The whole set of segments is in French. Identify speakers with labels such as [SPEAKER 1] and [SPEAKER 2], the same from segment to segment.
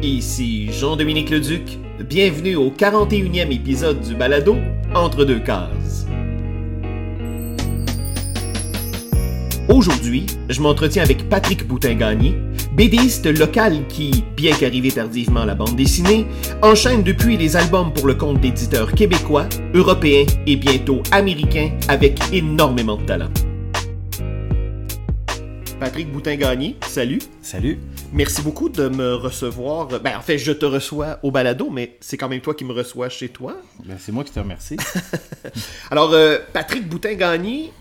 [SPEAKER 1] Ici Jean-Dominique Leduc, bienvenue au 41e épisode du balado Entre deux cases. Aujourd'hui, je m'entretiens avec Patrick Boutin-Gagné, BDiste local qui, bien qu'arrivé tardivement à la bande dessinée, enchaîne depuis les albums pour le compte d'éditeurs québécois, européens et bientôt américains avec énormément de talent. Patrick Boutin-Gagné, salut.
[SPEAKER 2] Salut.
[SPEAKER 1] Merci beaucoup de me recevoir. Ben, en fait, je te reçois au balado, mais c'est quand même toi qui me reçois chez toi.
[SPEAKER 2] Ben, c'est moi qui te remercie.
[SPEAKER 1] Alors, Patrick Boutin-Gagné,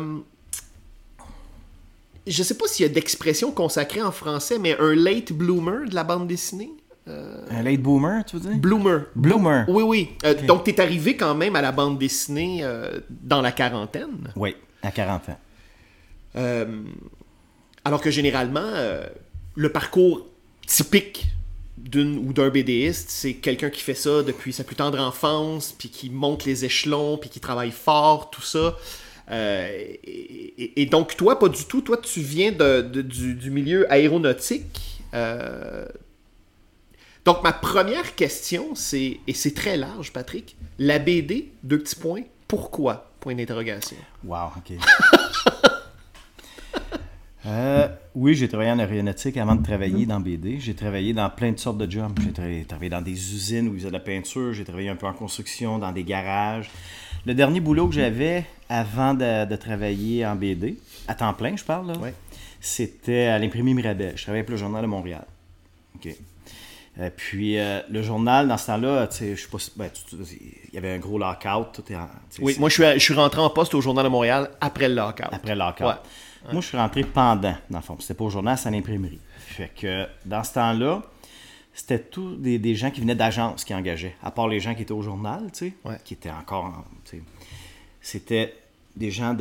[SPEAKER 1] je sais pas s'il y a d'expression consacrée en français, mais un late bloomer de la bande dessinée.
[SPEAKER 2] Un late boomer, tu veux dire?
[SPEAKER 1] Bloomer. Oui, oui.
[SPEAKER 2] Okay.
[SPEAKER 1] Donc, t'es arrivé quand même à la bande dessinée dans la quarantaine.
[SPEAKER 2] Oui, à 40 ans.
[SPEAKER 1] Alors que généralement, le parcours typique d'une ou d'un BDiste, c'est quelqu'un qui fait ça depuis sa plus tendre enfance, puis qui monte les échelons, puis qui travaille fort, tout ça. Et donc, toi, pas du tout. Toi, tu viens du milieu aéronautique. Donc, ma première question, c'est, et c'est très large, Patrick, la BD, deux petits points, pourquoi? Point d'interrogation.
[SPEAKER 2] Wow, OK. Oui, j'ai travaillé en aéronautique avant de travailler dans BD. J'ai travaillé dans plein de sortes de jobs. J'ai travaillé dans des usines où ils faisaient de la peinture. J'ai travaillé un peu en construction, dans des garages. Le dernier boulot que j'avais avant de travailler en BD, à temps plein, je parle, là,
[SPEAKER 1] ouais.
[SPEAKER 2] C'était à l'imprimerie Mirabel. Je travaillais pour le Journal de Montréal. OK. Puis le journal, dans ce temps-là, tu sais, je sais pas si, il y avait un gros lockout.
[SPEAKER 1] Oui, moi, je suis rentré en poste au Journal de Montréal après le lockout.
[SPEAKER 2] Après le lockout.
[SPEAKER 1] Ouais.
[SPEAKER 2] Moi, je suis rentré pendant, dans le fond. C'était pas au journal, c'était à l'imprimerie. Fait que dans ce temps-là, c'était tous des gens qui venaient d'agences qui engageaient. À part les gens qui étaient au journal, tu sais,
[SPEAKER 1] ouais.
[SPEAKER 2] qui étaient encore, tu sais, c'était des gens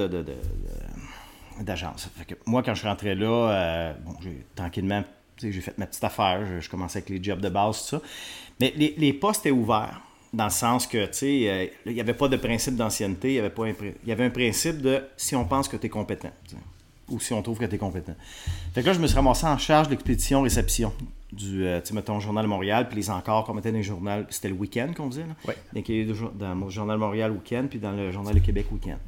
[SPEAKER 2] d'agence. Fait que moi, quand je rentrais là, tranquillement, j'ai fait ma petite affaire. Je commençais avec les jobs de base, tout ça. Mais les postes étaient ouverts. Dans le sens que, tu sais, il n'y avait pas de principe d'ancienneté. Il y avait un principe de si on pense que tu es compétent. T'sais, ou si on trouve que tu es compétent. Fait que là, je me suis ramassé en charge de l'expédition-réception du, mettons, Journal de Montréal, puis les encores qu'on mettait dans les journaux. C'était le week-end qu'on faisait, là.
[SPEAKER 1] Ouais.
[SPEAKER 2] Donc, dans le Journal de Montréal week-end, puis dans le Journal de Québec week-end.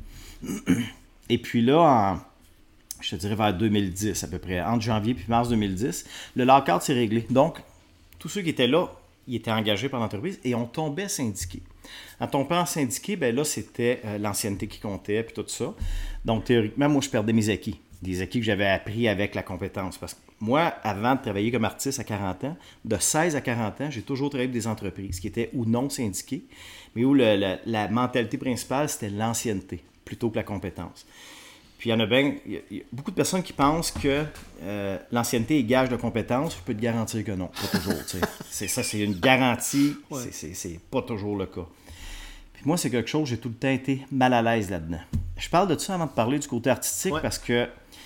[SPEAKER 2] Et puis là, je te dirais vers 2010 à peu près, entre janvier puis mars 2010, le lockout s'est réglé. Donc, tous ceux qui étaient là, ils étaient engagés par l'entreprise et on tombait syndiqué. En tombant syndiqué, ben là, c'était l'ancienneté qui comptait, puis tout ça. Donc, théoriquement, moi, je perdais mes acquis. Des acquis que j'avais appris avec la compétence. Parce que moi, avant de travailler comme artiste à 40 ans, de 16 à 40 ans, j'ai toujours travaillé avec des entreprises qui étaient ou non syndiquées, mais où la mentalité principale, c'était l'ancienneté, plutôt que la compétence. Puis il y en a beaucoup de personnes qui pensent que l'ancienneté est gage de compétence. Je peux te garantir que non, pas toujours. C'est une garantie, ouais. C'est pas toujours le cas. Puis moi, c'est quelque chose, j'ai tout le temps été mal à l'aise là-dedans. Je parle de ça avant de parler du côté artistique, ouais. Parce que,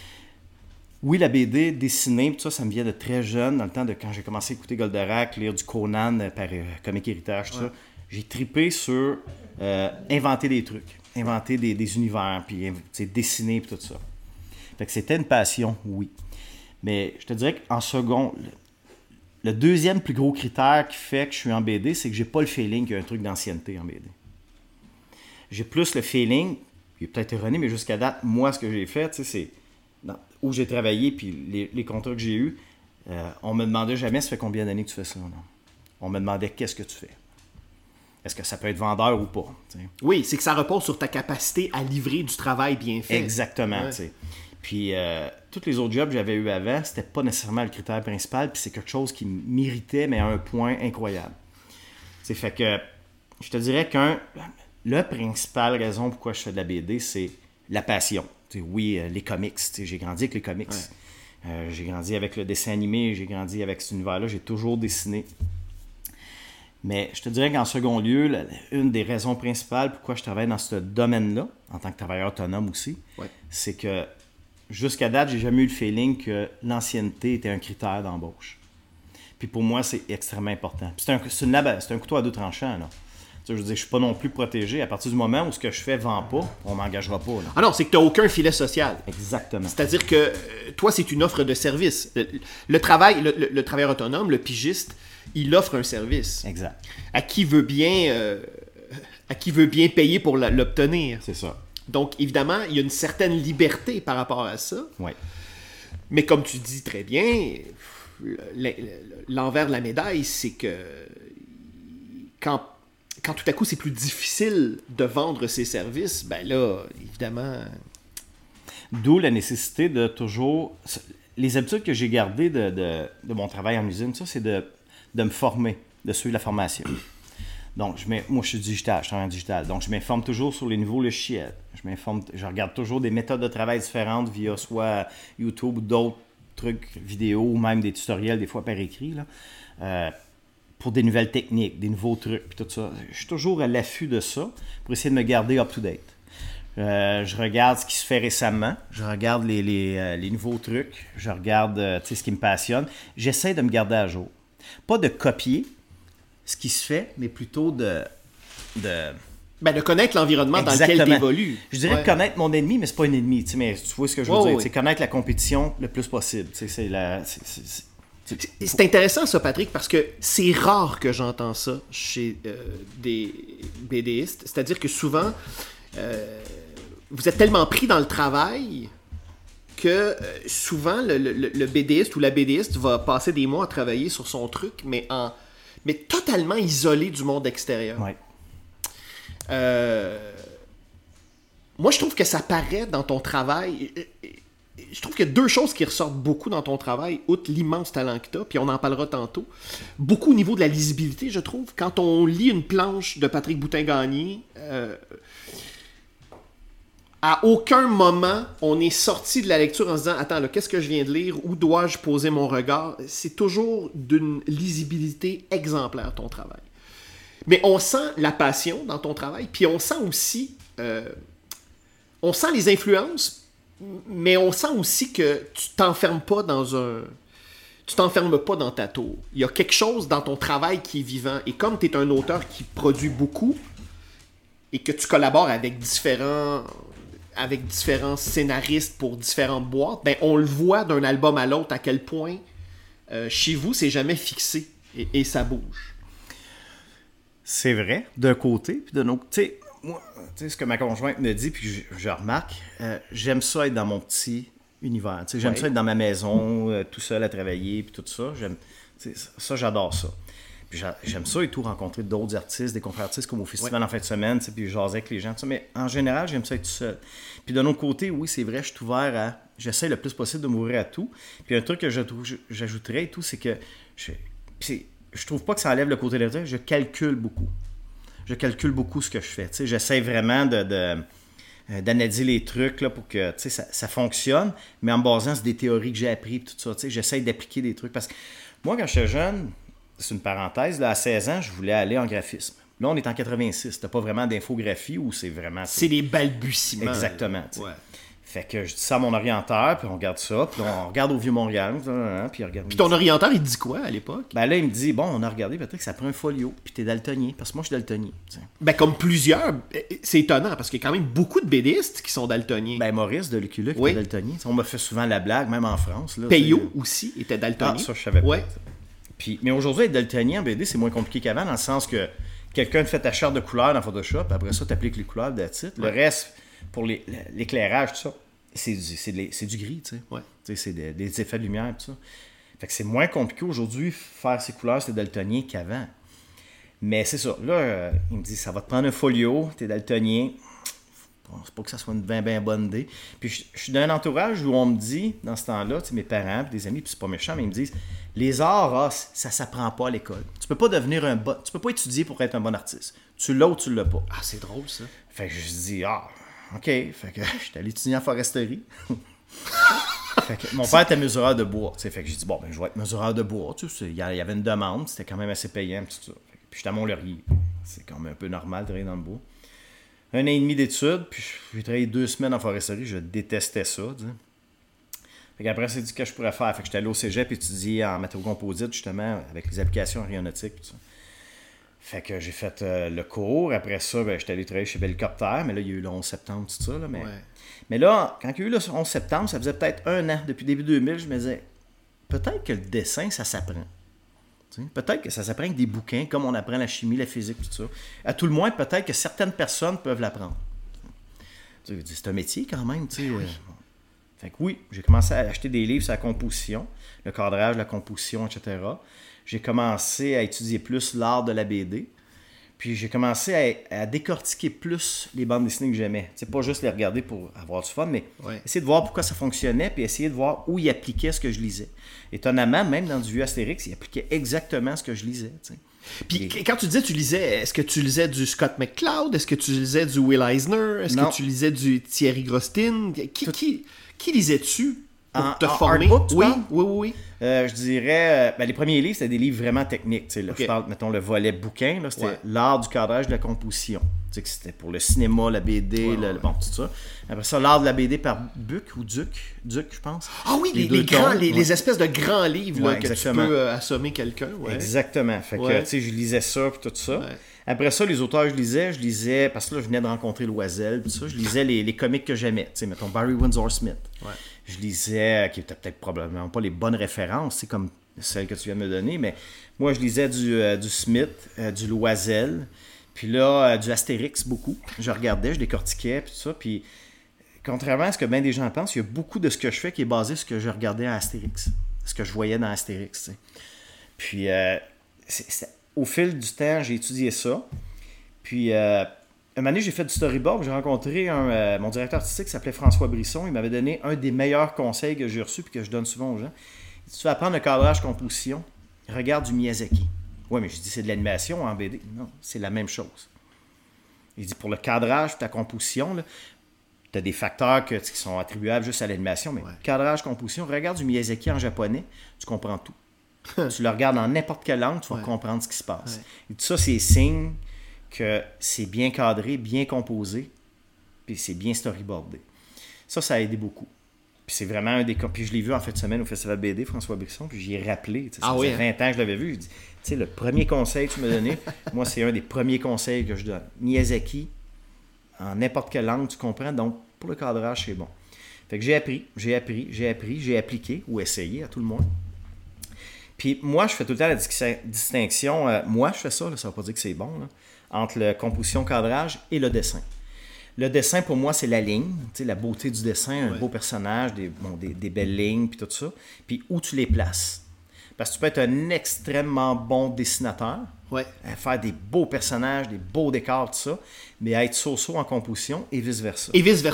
[SPEAKER 2] oui, la BD, dessinée, tout ça, ça me vient de très jeune, dans le temps de quand j'ai commencé à écouter Goldorak, lire du Conan par Comic Héritage, tout ouais. Ça. J'ai trippé sur inventer des trucs. Inventer des univers, puis dessiner, puis tout ça. Fait que c'était une passion, oui. Mais je te dirais qu'en second, le deuxième plus gros critère qui fait que je suis en BD, c'est que j'ai pas le feeling qu'il y a un truc d'ancienneté en BD. J'ai plus le feeling, il est peut-être erroné, mais jusqu'à date, moi, ce que j'ai fait, c'est où j'ai travaillé, puis les contrats que j'ai eus, on me demandait jamais, ça fait combien d'années que tu fais ça? Non? On me demandait, qu'est-ce que tu fais? Est-ce que ça peut être vendeur ou pas? T'sais.
[SPEAKER 1] Oui, c'est que ça repose sur ta capacité à livrer du travail bien fait.
[SPEAKER 2] Exactement. Ouais. Puis, tous les autres jobs que j'avais eu avant, c'était pas nécessairement le critère principal, puis c'est quelque chose qui m'irritait, mais à un point incroyable. T'sais, fait que, je te dirais la principale raison pourquoi je fais de la BD, c'est la passion. T'sais, oui, les comics. J'ai grandi avec les comics. Ouais. J'ai grandi avec le dessin animé, j'ai grandi avec cet univers-là, j'ai toujours dessiné. Mais je te dirais qu'en second lieu, une des raisons principales pourquoi je travaille dans ce domaine-là, en tant que travailleur autonome aussi, ouais. C'est que jusqu'à date, j'ai jamais eu le feeling que l'ancienneté était un critère d'embauche. Puis pour moi, c'est extrêmement important. Puis c'est un couteau à deux tranchants, là. Je veux dire, je suis pas non plus protégé. À partir du moment où ce que je fais vend pas, on m'engagera pas. Là.
[SPEAKER 1] Ah non, c'est que tu n'as aucun filet social.
[SPEAKER 2] Exactement.
[SPEAKER 1] C'est-à-dire que toi, c'est une offre de service. Le travailleur autonome, le pigiste, il offre un service.
[SPEAKER 2] Exact.
[SPEAKER 1] À qui veut bien payer pour l'obtenir.
[SPEAKER 2] C'est ça.
[SPEAKER 1] Donc, évidemment, il y a une certaine liberté par rapport à ça.
[SPEAKER 2] Oui.
[SPEAKER 1] Mais comme tu dis très bien, l'envers de la médaille, c'est que quand tout à coup c'est plus difficile de vendre ses services, ben là, évidemment...
[SPEAKER 2] D'où la nécessité de toujours... Les habitudes que j'ai gardées de mon travail en usine, ça, c'est de me former, de suivre la formation. Donc, moi, je suis digital, je travaille en digital. Donc, je m'informe toujours sur les nouveaux logiciels. Je regarde toujours des méthodes de travail différentes via soit YouTube ou d'autres trucs vidéo ou même des tutoriels, des fois par écrit, là, pour des nouvelles techniques, des nouveaux trucs, puis tout ça. Je suis toujours à l'affût de ça pour essayer de me garder up-to-date. Je regarde ce qui se fait récemment, je regarde les nouveaux trucs, je regarde ce qui me passionne. J'essaie de me garder à jour. Pas de copier ce qui se fait, mais plutôt de
[SPEAKER 1] connaître l'environnement dans lequel tu évolues.
[SPEAKER 2] Je dirais de connaître mon ennemi, mais c'est pas un ennemi. Mais tu vois ce que je veux dire? C'est connaître la compétition le plus possible. C'est
[SPEAKER 1] intéressant ça, Patrick, parce que c'est rare que j'entends ça chez des BDistes. C'est-à-dire que souvent, vous êtes tellement pris dans le travail que souvent le BDiste ou la BDiste va passer des mois à travailler sur son truc, mais totalement isolé du monde extérieur.
[SPEAKER 2] Ouais.
[SPEAKER 1] Moi, je trouve que ça paraît dans ton travail. Je trouve qu'il y a deux choses qui ressortent beaucoup dans ton travail, outre l'immense talent que tu as, puis on en parlera tantôt. Beaucoup au niveau de la lisibilité, je trouve. Quand on lit une planche de Patrick Boutin-Gagné, à aucun moment, on est sorti de la lecture en se disant « Attends, là, qu'est-ce que je viens de lire? Où dois-je poser mon regard? » C'est toujours d'une lisibilité exemplaire, ton travail. Mais on sent la passion dans ton travail, puis on sent aussi... on sent les influences, mais on sent aussi que tu t'enfermes pas tu t'enfermes pas dans ta tour. Il y a quelque chose dans ton travail qui est vivant. Et comme tu es un auteur qui produit beaucoup, et que tu collabores avec différents scénaristes pour différentes boîtes, ben on le voit d'un album à l'autre à quel point chez vous, c'est jamais fixé et ça bouge.
[SPEAKER 2] C'est vrai, d'un côté, puis d'un autre. Tu sais, moi, ce que ma conjointe me dit, puis je remarque, j'aime ça être dans mon petit univers. J'aime ça être dans ma maison, tout seul à travailler, puis tout ça. Ça, j'adore ça. Puis j'aime ça et tout, rencontrer d'autres artistes, des confrères artistes comme au festival en fin de semaine, puis jaser avec les gens, tout ça. Mais en général, j'aime ça être tout seul. Puis d'un autre côté, oui, c'est vrai, je suis ouvert à... J'essaie le plus possible de m'ouvrir à tout. Puis un truc que j'ajouterais et tout, c'est que... Je trouve pas que ça enlève le côté de l'auteur, je calcule beaucoup. Je calcule beaucoup ce que je fais. J'essaie vraiment d'analyser les trucs là, pour que ça fonctionne, mais en me basant sur des théories que j'ai apprises, tout ça. J'essaie d'appliquer des trucs. Parce que moi, quand j'étais jeune, c'est une parenthèse, là, à 16 ans, je voulais aller en graphisme. Là, on est en 86. T'as pas vraiment d'infographie ou c'est vraiment...
[SPEAKER 1] C'est des balbutiements.
[SPEAKER 2] Exactement.
[SPEAKER 1] Ouais.
[SPEAKER 2] Fait que je dis ça à mon orienteur, puis on regarde ça, puis on regarde au Vieux-Montréal, puis il regarde...
[SPEAKER 1] Puis ton orienteur, il dit quoi à l'époque?
[SPEAKER 2] Ben là, il me dit, bon, on a regardé, Patrick, ça prend un folio, puis t'es daltonien, parce que moi, je suis daltonien. T'sais.
[SPEAKER 1] Ben comme plusieurs, c'est étonnant, parce qu'il y a quand même beaucoup de BDistes qui sont daltoniens.
[SPEAKER 2] Ben Maurice de Lucula qui était daltonien. On m'a fait souvent la blague, même en France. Là,
[SPEAKER 1] Payot aussi était daltonien.
[SPEAKER 2] Ah, ça, je savais pas. Puis, mais aujourd'hui, être daltonien en BD, c'est moins compliqué qu'avant, dans le sens que quelqu'un te fait ta charte de couleurs dans Photoshop, après ça, t'appliques les couleurs de titre. Le reste, pour l'éclairage, tout ça, c'est du gris, tu sais.
[SPEAKER 1] Ouais.
[SPEAKER 2] C'est des effets de lumière, tout ça. Fait que c'est moins compliqué aujourd'hui faire ces couleurs, c'est daltonien qu'avant. Mais c'est ça. Là, il me dit, ça va te prendre un folio, t'es daltonien. Bon, c'est pas que ça soit une bien bonne idée. Puis je suis dans un entourage où on me dit, dans ce temps-là, mes parents, des amis, puis c'est pas méchant, mais ils me disent, les arts, ça s'apprend pas à l'école. Tu peux pas devenir tu peux pas étudier pour être un bon artiste. Tu l'as ou tu l'as pas.
[SPEAKER 1] Ah, c'est drôle, ça.
[SPEAKER 2] Fait que je dis, OK. Fait que j'étais allé étudier en foresterie. Fait que mon père était mesureur de bois. Fait que j'ai dit, bon, je vais être mesureur de bois. Il y avait une demande, c'était quand même assez payant. Tout ça. Puis j'étais à Mont-Laurier. C'est quand même un peu normal de travailler dans le bois. 1 an et demi d'études, puis j'ai travaillé 2 semaines en foresterie. Je détestais ça. T'sais. Fait qu'après, c'est dit que je pourrais faire. Fait que j'étais allé au cégep étudier en matériaux composites, justement, avec les applications aéronautiques. Tout ça. Fait que j'ai fait le cours. Après ça, j'étais allé travailler chez Belcopter, mais là, il y a eu le 11 septembre, tout ça. Là, mais là, quand il y a eu le 11 septembre, ça faisait peut-être 1 an. Depuis début 2000, je me disais, peut-être que le dessin, ça s'apprend. Peut-être que ça s'apprend avec des bouquins, comme on apprend la chimie, la physique, tout ça. À tout le moins, peut-être que certaines personnes peuvent l'apprendre. C'est un métier quand même, tu sais. Fait que oui, j'ai commencé à acheter des livres sur la composition, le cadrage, la composition, etc. J'ai commencé à étudier plus l'art de la BD. Puis j'ai commencé à décortiquer plus les bandes dessinées que j'aimais. C'est pas juste les regarder pour avoir du fun, mais essayer de voir pourquoi ça fonctionnait, puis essayer de voir où il appliquait ce que je lisais. Étonnamment, même dans du vieux Astérix, il appliquait exactement ce que je lisais. T'sais.
[SPEAKER 1] Puis quand tu disais tu lisais, est-ce que tu lisais du Scott McCloud? Est-ce que tu lisais du Will Eisner? Est-ce que tu lisais du Thierry Grostin? Qui lisais-tu pour te former?
[SPEAKER 2] Artbook, tu parles?
[SPEAKER 1] Oui.
[SPEAKER 2] Je dirais, les premiers livres, c'était des livres vraiment techniques. Là, je parle, mettons, le volet bouquin, là, c'était l'art du cadrage, de la composition. Que c'était pour le cinéma, la BD, bon, tout ça. Après ça, l'art de la BD par Buc ou Duc, je pense.
[SPEAKER 1] Ah oui, les espèces de grands livres là, que tu peux assommer quelqu'un.
[SPEAKER 2] Exactement. Fait que, tu sais, je lisais ça puis tout ça. Après ça, les auteurs que je lisais, parce que là, je venais de rencontrer Loisel, tout ça, je lisais les comics que j'aimais. Tu sais, mettons, Barry Windsor Smith. Je lisais, qui était peut-être probablement pas les bonnes références, c'est comme celles que tu viens de me donner, mais moi, je lisais du Smith, du Loisel, puis là, du Astérix, beaucoup. Je regardais, je décortiquais, puis tout ça, puis contrairement à ce que bien des gens pensent, il y a beaucoup de ce que je fais qui est basé sur ce que je regardais à Astérix, ce que je voyais dans Astérix, tu sais. Puis, au fil du temps, j'ai étudié ça, puis... une année, j'ai fait du storyboard. J'ai rencontré mon directeur artistique qui s'appelait François Brisson. Il m'avait donné un des meilleurs conseils que j'ai reçus et que je donne souvent aux gens. Il dit, tu vas apprendre le cadrage composition, regarde du Miyazaki. Oui, mais je dis c'est de l'animation en BD. Non, c'est la même chose. Il dit pour le cadrage, ta composition, tu as des facteurs qui sont attribuables juste à l'animation, mais cadrage, composition, regarde du Miyazaki en japonais, tu comprends tout. Tu le regardes dans n'importe quelle langue, tu vas comprendre ce qui se passe. Et tout ça, c'est signe que c'est bien cadré, bien composé, puis c'est bien storyboardé. Ça a aidé beaucoup. Puis c'est vraiment un des... Puis je l'ai vu en fin de semaine au Festival BD, François Brisson, puis j'y ai rappelé. Ça faisait 20 ans que je l'avais vu. Je dis, tu sais, le premier conseil que tu m'as donné, moi, c'est un des premiers conseils que je donne. Miyazaki, en n'importe quelle langue, tu comprends, donc pour le cadrage, c'est bon. Fait que j'ai appliqué, ou essayé à tout le monde. Puis moi, je fais tout le temps la distinction, moi, je fais ça, là, ça ne veut pas dire que c'est bon, là, entre la composition, cadrage et le dessin. Le dessin, pour moi, c'est la ligne, la beauté du dessin, un beau personnage, des belles lignes, puis tout ça. Puis où tu les places. Parce que tu peux être un extrêmement bon dessinateur, faire des beaux personnages, des beaux décors, tout ça, mais être so-so en composition et vice-versa.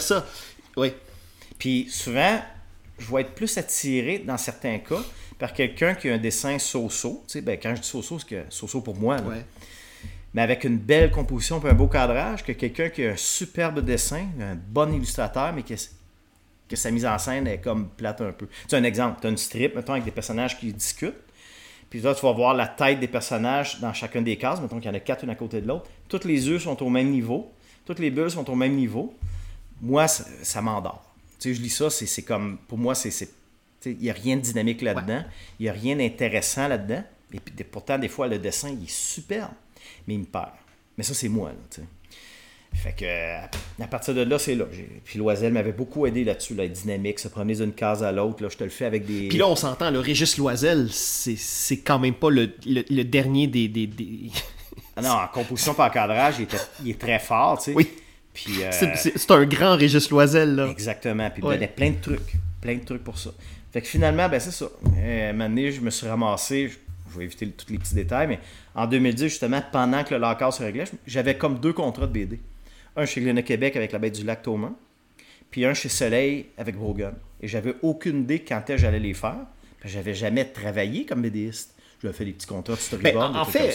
[SPEAKER 1] Oui.
[SPEAKER 2] Puis souvent, je vais être plus attiré, dans certains cas, par quelqu'un qui a un dessin so-so. Quand je dis so-so, c'est que so-so pour moi, là. Mais avec une belle composition et un beau cadrage, que quelqu'un qui a un superbe dessin, un bon illustrateur, mais que sa mise en scène est comme plate un peu. Tu as un exemple, tu as une strip, mettons, avec des personnages qui discutent, puis là, tu vas voir la tête des personnages dans chacune des cases, mettons qu'il y en a 4 une à côté de l'autre. Toutes les yeux sont au même niveau, toutes les bulles sont au même niveau. Moi, ça m'endort. Tu sais, je lis ça, c'est comme, pour moi, il n'y a rien de dynamique là-dedans, il n'y a rien d'intéressant là-dedans, et puis pourtant, des fois, le dessin, il est superbe. Mais il me perd. Mais ça, c'est moi, là, tu sais. Fait que, à partir de là, c'est là. Puis Loisel m'avait beaucoup aidé là-dessus, là, être dynamique, se promener d'une case à l'autre. Là, je te le fais avec des...
[SPEAKER 1] Puis là, on s'entend, le Régis Loisel, c'est quand même pas le dernier des...
[SPEAKER 2] Ah non, en composition par cadrage, il est très fort, tu sais.
[SPEAKER 1] Oui.
[SPEAKER 2] Puis,
[SPEAKER 1] c'est un grand Régis Loisel, là.
[SPEAKER 2] Exactement. Puis il donnait plein de trucs pour ça. Fait que finalement, ben c'est ça. Un moment donné, je me suis ramassé... Je vais éviter tous les petits détails, mais en 2010, justement, pendant que le lockout se réglait, j'avais comme 2 contrats de BD. Un chez Glénat Québec avec La Bête du Lac Thomas, puis un chez Soleil avec Brogan. Et j'avais aucune idée quand j'allais les faire. J'avais jamais travaillé comme BDiste. Je lui ai fait des petits contrats de storyboard.
[SPEAKER 1] En fait,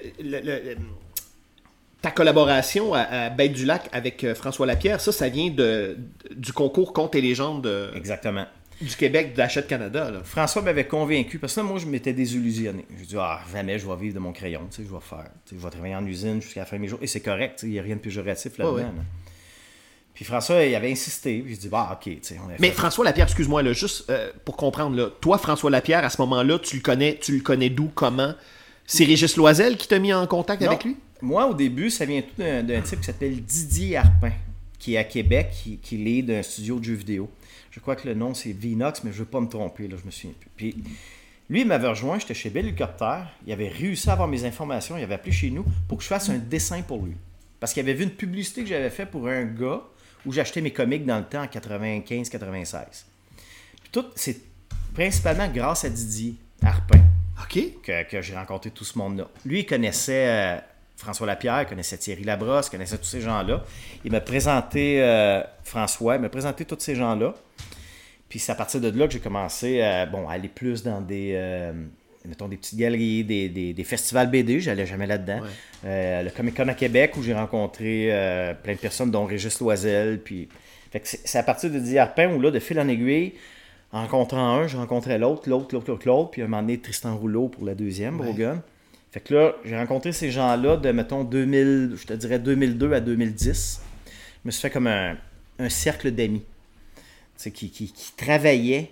[SPEAKER 1] ta collaboration à Bête du Lac avec François Lapierre, ça vient du concours Contes et légendes.
[SPEAKER 2] Exactement.
[SPEAKER 1] Du Québec, d'Hachette Canada. Là.
[SPEAKER 2] François m'avait convaincu, parce que là, moi, je m'étais désillusionné. J'ai dit, jamais je vais vivre de mon crayon, je vais faire. Je vais travailler en usine jusqu'à la fin de mes jours. Et c'est correct, il n'y a rien de péjoratif là-dedans. Là. Puis François, il avait insisté. Puis j'ai dit, OK.
[SPEAKER 1] Mais François Lapierre, excuse-moi, là, juste pour comprendre, là, toi, François Lapierre, à ce moment-là, tu le connais d'où, comment? C'est Régis Loisel qui t'a mis en contact
[SPEAKER 2] Non.
[SPEAKER 1] avec lui?
[SPEAKER 2] Moi, au début, ça vient tout d'un type qui s'appelle Didier Harpin, qui est à Québec, qui lead un studio de jeux vidéo. Je crois que le nom, c'est Vinox, mais je ne veux pas me tromper, là, je me souviens plus. Puis, lui, il m'avait rejoint, j'étais chez Bell Hélicoptère. Il avait réussi à avoir mes informations, il avait appelé chez nous pour que je fasse un dessin pour lui. Parce qu'il avait vu une publicité que j'avais faite pour un gars où j'achetais mes comics dans le temps en 95-96. Puis tout, c'est principalement grâce à Didier Harpin
[SPEAKER 1] OK.
[SPEAKER 2] que j'ai rencontré tout ce monde-là. Lui, il connaissait François Lapierre, il connaissait Thierry Labrosse, il connaissait tous ces gens-là. Il m'a présenté François, il m'a présenté tous ces gens-là. Puis c'est à partir de là que j'ai commencé à aller plus dans des petites galeries, des festivals BD, j'allais jamais là-dedans.
[SPEAKER 1] Ouais.
[SPEAKER 2] Le Comic-Con à Québec où j'ai rencontré plein de personnes, dont Régis Loisel. Puis... Fait que c'est à partir de Didier Harpin où là, de fil en aiguille, en rencontrant un, je rencontrais l'autre, puis à un moment donné, Tristan Rouleau pour la deuxième, Brogan. Fait que là, j'ai rencontré ces gens-là de, mettons, 2002 à 2010. Je me suis fait comme un cercle d'amis, tu sais, qui travaillaient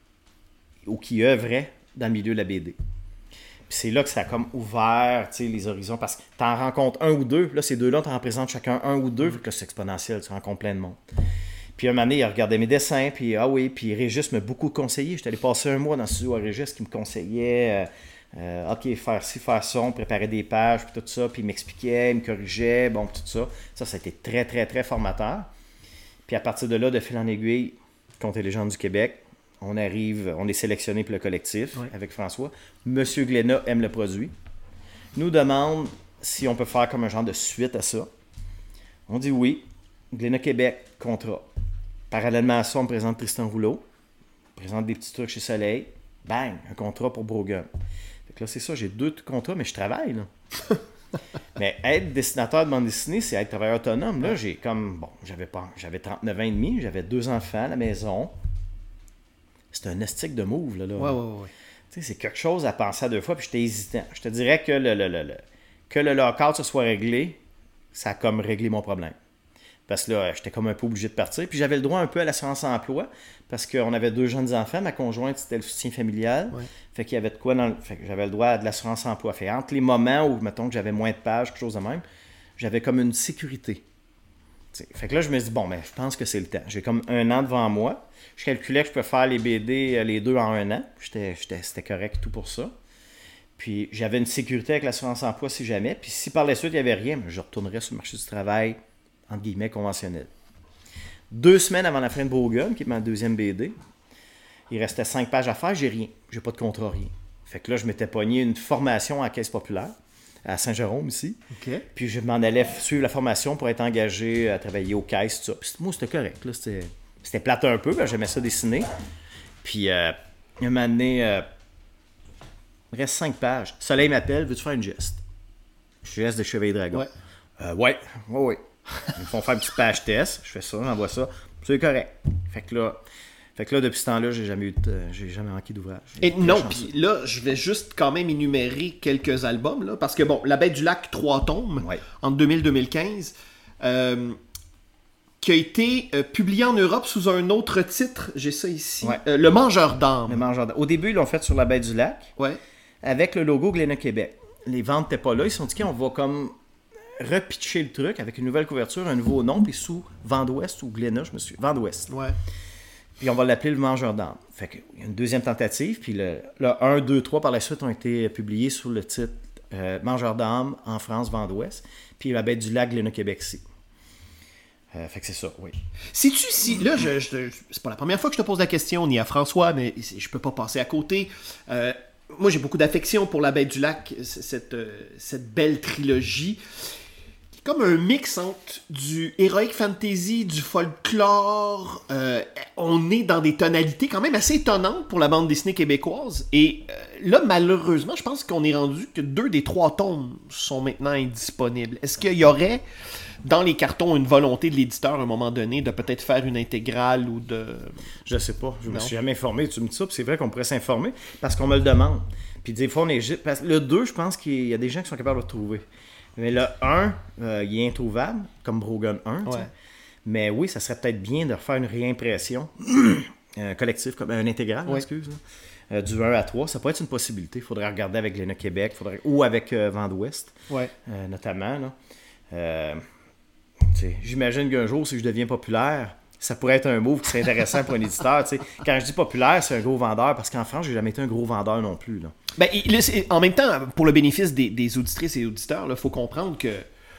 [SPEAKER 2] ou qui œuvraient dans le milieu de la BD. Puis c'est là que ça a comme ouvert, tu sais, les horizons, parce que t'en rencontres un ou deux, là, ces deux-là, t'en représentent chacun un ou deux, vu que là, c'est exponentiel, tu rencontres plein de monde. Puis un moment donné, il regardait mes dessins, puis puis Régis m'a beaucoup conseillé. J'étais allé passer un mois dans le studio à Régis qui me conseillait, OK, faire ci, faire ça, on préparait des pages, puis tout ça, puis il m'expliquait, il me corrigeait, bon, tout ça. Ça a été très, très, très formateur. Puis à partir de là, de fil en aiguille, Contes et légendes du Québec, on est sélectionné pour le collectif avec François. Monsieur Glénat aime le produit. Nous demande si on peut faire comme un genre de suite à ça. On dit oui. Glénat Québec, contrat. Parallèlement à ça, on me présente Tristan Rouleau. On me présente des petits trucs chez Soleil. Bang, un contrat pour Brogan. Fait que là, c'est ça, j'ai 2 contrats, mais je travaille, là. Mais être dessinateur de bande dessinée, c'est être travailleur autonome. Là, j'avais 39 ans et demi, j'avais 2 enfants à la maison. C'est un estique de move, là.
[SPEAKER 1] Ouais.
[SPEAKER 2] Tu sais, c'est quelque chose à penser à 2 fois, puis j'étais hésitant. Je te dirais que le lockout se soit réglé, ça a comme réglé mon problème. Parce que là, j'étais comme un peu obligé de partir. Puis j'avais le droit un peu à l'assurance-emploi, parce qu'on avait 2 jeunes enfants. Ma conjointe, c'était le soutien familial. Ouais. Fait qu'il y avait de quoi fait que j'avais le droit à de l'assurance-emploi. Fait entre les moments où, mettons, que j'avais moins de pages, quelque chose de même, j'avais comme une sécurité. T'sais. Fait que là, je me suis dit, bon, je pense que c'est le temps. J'ai comme 1 an devant moi. Je calculais que je pouvais faire les BD, les 2 en 1 an. C'était correct, tout pour ça. Puis j'avais une sécurité avec l'assurance-emploi si jamais. Puis si par la suite, il n'y avait rien, je retournerais sur le marché du travail, entre guillemets, conventionnel. 2 semaines avant la fin de Brogan, qui est ma 2e BD, il restait 5 pages à faire, j'ai rien. J'ai pas de contrat, rien. Fait que là, je m'étais pogné une formation à la Caisse populaire, à Saint-Jérôme ici.
[SPEAKER 1] Okay.
[SPEAKER 2] Puis je m'en allais suivre la formation pour être engagé à travailler aux caisses, tout ça. Puis moi, c'était correct. Là, c'était plate un peu, j'aimais ça dessiner. Puis, un moment donné, il reste 5 pages. Soleil m'appelle, veux-tu faire une geste? Geste de Chevalier Dragon. Ouais. Ouais. Ils me font faire une petite page test. Je fais ça, j'envoie ça. C'est correct. Fait que là, depuis ce temps-là, j'ai jamais manqué d'ouvrage. Et
[SPEAKER 1] non, puis là, je vais juste quand même énumérer quelques albums, là, parce que bon, La Bête du Lac, 3 tomes, entre 2000 et 2015, qui a été publié en Europe sous un autre titre, j'ai ça ici, Le Mangeur d'âme.
[SPEAKER 2] Le Mangeur d'âme. Au début, ils l'ont fait sur La Bête du Lac, avec le logo Glénat Québec. Les ventes n'étaient pas là, ils se sont dit qu'on va comme repitcher le truc avec une nouvelle couverture, un nouveau nom, puis sous Vent d'Ouest ou Glénat, je me suis... Vent d'Ouest.
[SPEAKER 1] Ouais.
[SPEAKER 2] Puis on va l'appeler Le Mangeur d'âme. Fait qu'il y a une 2e tentative, puis le 1, 2, 3 par la suite ont été publiés sous le titre Mangeur d'âme en France, Vent d'Ouest, puis La Bête du Lac, Glénat Québec ici. Fait que c'est ça, oui.
[SPEAKER 1] Sais-tu si... Là, c'est pas la première fois que je te pose la question, ni à François, mais je peux pas passer à côté. Moi, j'ai beaucoup d'affection pour La Bête du Lac, cette belle trilogie. Comme un mix entre du heroic fantasy, du folklore. On est dans des tonalités quand même assez étonnantes pour la bande dessinée québécoise. Et là, malheureusement, je pense qu'on est rendu que 2 des 3 tomes sont maintenant indisponibles. Est-ce qu'il y aurait dans les cartons une volonté de l'éditeur à un moment donné de peut-être faire une intégrale ou de...
[SPEAKER 2] Je sais pas, je me suis jamais informé. Tu me dis ça, puis c'est vrai qu'on pourrait s'informer parce qu'on me le demande. Puis des fois, parce que le 2, je pense qu'il y a des gens qui sont capables de le trouver. Mais le 1, il est introuvable, comme Brogan 1. Mais oui, ça serait peut-être bien de refaire une réimpression collective, comme un intégral, excuse. du 1 à 3. Ça pourrait être une possibilité. Il faudrait regarder avec Glénat Québec ou avec Vent d'Ouest, notamment. Là. J'imagine qu'un jour, si je deviens populaire, ça pourrait être un move qui serait intéressant pour un éditeur. T'sais. Quand je dis populaire, c'est un gros vendeur, parce qu'en France, j'ai jamais été un gros vendeur non plus. Là.
[SPEAKER 1] Ben, en même temps, pour le bénéfice des auditrices et auditeurs, il faut comprendre que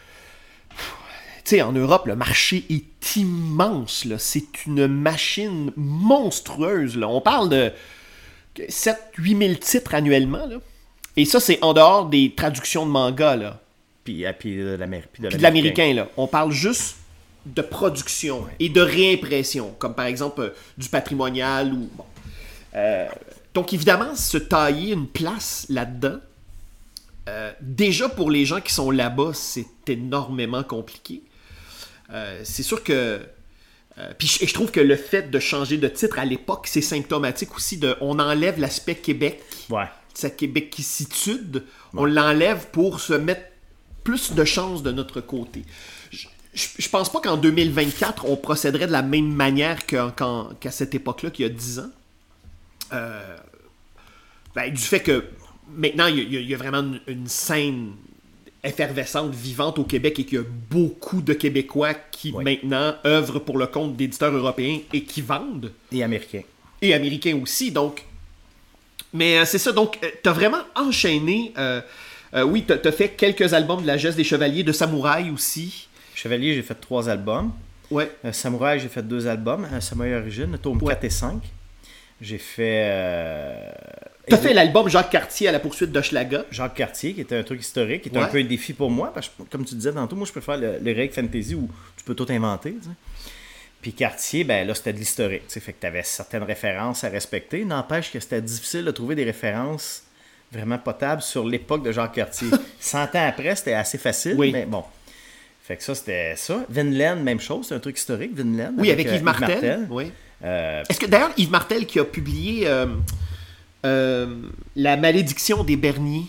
[SPEAKER 1] en Europe, le marché est immense. Là. C'est une machine monstrueuse. Là. On parle de 7-8 000 titres annuellement. Là. Et ça, c'est en dehors des traductions de manga. Là.
[SPEAKER 2] Puis de
[SPEAKER 1] l'américain. Là. On parle juste de production et de réimpression, comme par exemple du patrimonial. Ou donc évidemment, se tailler une place là-dedans, déjà pour les gens qui sont là-bas, c'est énormément compliqué. C'est sûr que... puis je trouve que le fait de changer de titre à l'époque, c'est symptomatique aussi de... On enlève l'aspect Québec, sa Québécitude, on l'enlève pour se mettre plus de chance de notre côté. Je pense pas qu'en 2024, on procéderait de la même manière qu'à cette époque-là, qu'il y a 10 ans. Du fait que maintenant, il y a vraiment une scène effervescente, vivante au Québec et qu'il y a beaucoup de Québécois qui maintenant œuvrent pour le compte d'éditeurs européens et qui vendent.
[SPEAKER 2] Et américains.
[SPEAKER 1] Et américains aussi, donc. Mais c'est ça, donc t'as vraiment enchaîné. Oui, t'as fait quelques albums de la Geste des Chevaliers, de Samouraï aussi.
[SPEAKER 2] Chevalier, j'ai fait 3 albums.
[SPEAKER 1] Ouais.
[SPEAKER 2] Samouraï, j'ai fait 2 albums. Samouraï Origine, tome 4 et 5. J'ai fait...
[SPEAKER 1] T'as fait l'album Jacques Cartier à la poursuite d'Hochelaga.
[SPEAKER 2] Jacques Cartier, qui était un truc historique, qui était un peu un défi pour moi, parce que, comme tu disais tantôt, moi je préfère le règle fantasy où tu peux tout inventer. T'sais. Puis Cartier, ben là c'était de l'historique, fait que tu avais certaines références à respecter. N'empêche que c'était difficile de trouver des références vraiment potables sur l'époque de Jacques Cartier. 100 ans après, c'était assez facile, mais bon. Fait que ça, c'était ça. Vinland, même chose, c'est un truc historique, Vinland.
[SPEAKER 1] Oui, avec Yves Martel. Oui. Est-ce que d'ailleurs, Yves Martel qui a publié La malédiction des Berniers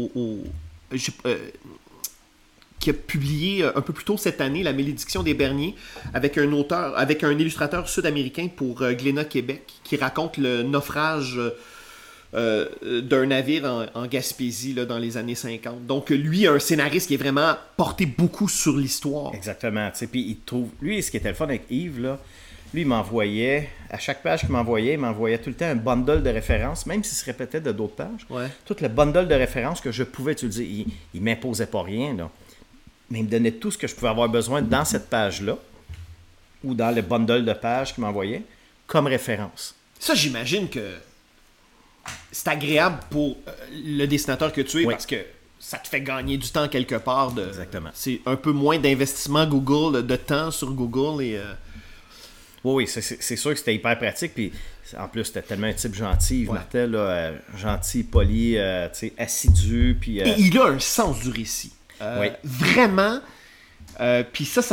[SPEAKER 1] qui a publié un peu plus tôt cette année La malédiction des Berniers avec un illustrateur sud-américain pour Glénat Québec qui raconte le naufrage d'un navire en Gaspésie là, dans les années 50. Donc lui, un scénariste qui est vraiment porté beaucoup sur l'histoire.
[SPEAKER 2] Exactement. Puis il trouve... Lui, ce qui était le fun avec Yves, là, lui, il m'envoyait, à chaque page qu'il m'envoyait, il m'envoyait tout le temps un bundle de références, même s'il se répétait de d'autres pages.
[SPEAKER 1] Ouais.
[SPEAKER 2] Tout le bundle de références que je pouvais utiliser. Il ne m'imposait pas rien, là. Mais il me donnait tout ce que je pouvais avoir besoin dans cette page-là, ou dans le bundle de pages qu'il m'envoyait, comme référence.
[SPEAKER 1] Ça, j'imagine que c'est agréable pour le dessinateur que tu es, parce que ça te fait gagner du temps quelque part.
[SPEAKER 2] Exactement.
[SPEAKER 1] C'est un peu moins d'investissement Google, de temps sur Google et...
[SPEAKER 2] Oui, c'est sûr que c'était hyper pratique. Puis en plus, c'était tellement un type gentil, Yves Martel, là, gentil, poli, assidu. Puis,
[SPEAKER 1] et il a un sens du récit. Vraiment. Puis ça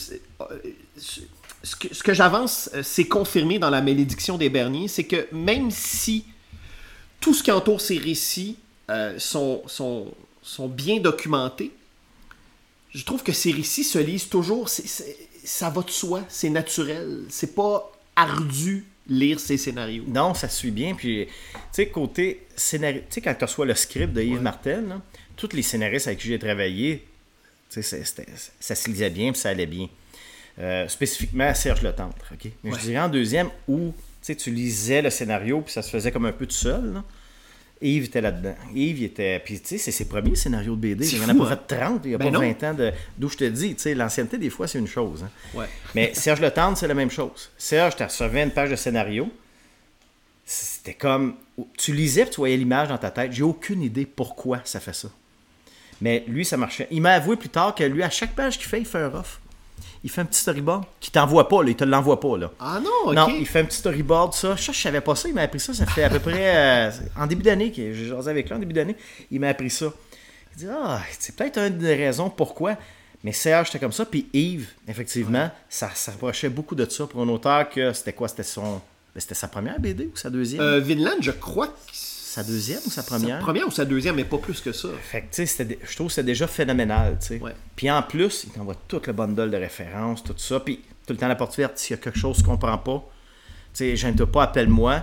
[SPEAKER 1] ce que j'avance, c'est confirmé dans La malédiction des Berniers, c'est que même si tout ce qui entoure ces récits sont bien documentés, je trouve que ces récits se lisent toujours... Ça va de soi, c'est naturel. C'est pas ardu lire ces scénarios.
[SPEAKER 2] Non, ça suit bien. Puis, tu sais, côté scénario, tu sais, quand tu reçois le script de Yves Martel, là, tous les scénaristes avec qui j'ai travaillé, tu sais, ça se lisait bien puis ça allait bien. Spécifiquement Serge Letendre. Okay? Mais je dirais en deuxième où tu lisais le scénario puis ça se faisait comme un peu tout seul. Là. Yves était là-dedans. Yves, il était... Puis, tu sais, c'est ses premiers scénarios de BD. Il n'y en a pas fait 30, il n'y a pas 20 ans d'où je te dis. Tu sais, l'ancienneté, des fois, c'est une chose. Hein.
[SPEAKER 1] Ouais.
[SPEAKER 2] Mais Serge Letendre, c'est la même chose. Serge, tu recevais une page de scénario. C'était comme... Tu lisais et tu voyais l'image dans ta tête. J'ai aucune idée pourquoi ça fait ça. Mais lui, ça marchait. Il m'a avoué plus tard que lui, à chaque page qu'il fait, il fait un rough. Il fait un petit storyboard qui t'envoie pas, là, il te l'envoie pas. Là.
[SPEAKER 1] Ah non, ok.
[SPEAKER 2] Non, il fait un petit storyboard, ça. Je savais pas ça, il m'a appris ça. Ça fait à peu près en début d'année, j'ai jasé avec lui en début d'année, il m'a appris ça. Il dit, c'est peut-être une des raisons pourquoi. Mais Serge, c'était comme ça. Puis Yves, effectivement, ça rapprochait beaucoup de ça pour un auteur que c'était quoi? C'était sa première BD ou sa deuxième?
[SPEAKER 1] Vinland, je crois que
[SPEAKER 2] sa deuxième ou sa première?
[SPEAKER 1] Sa première ou sa deuxième, mais pas plus que ça.
[SPEAKER 2] Fait que, tu sais, je trouve que c'était déjà phénoménal, tu sais.
[SPEAKER 1] Ouais.
[SPEAKER 2] Puis en plus, il t'envoie tout le bundle de références, tout ça. Puis tout le temps, la porte verte, s'il y a quelque chose que je comprends pas, tu sais, gêne-toi pas, appelle-moi.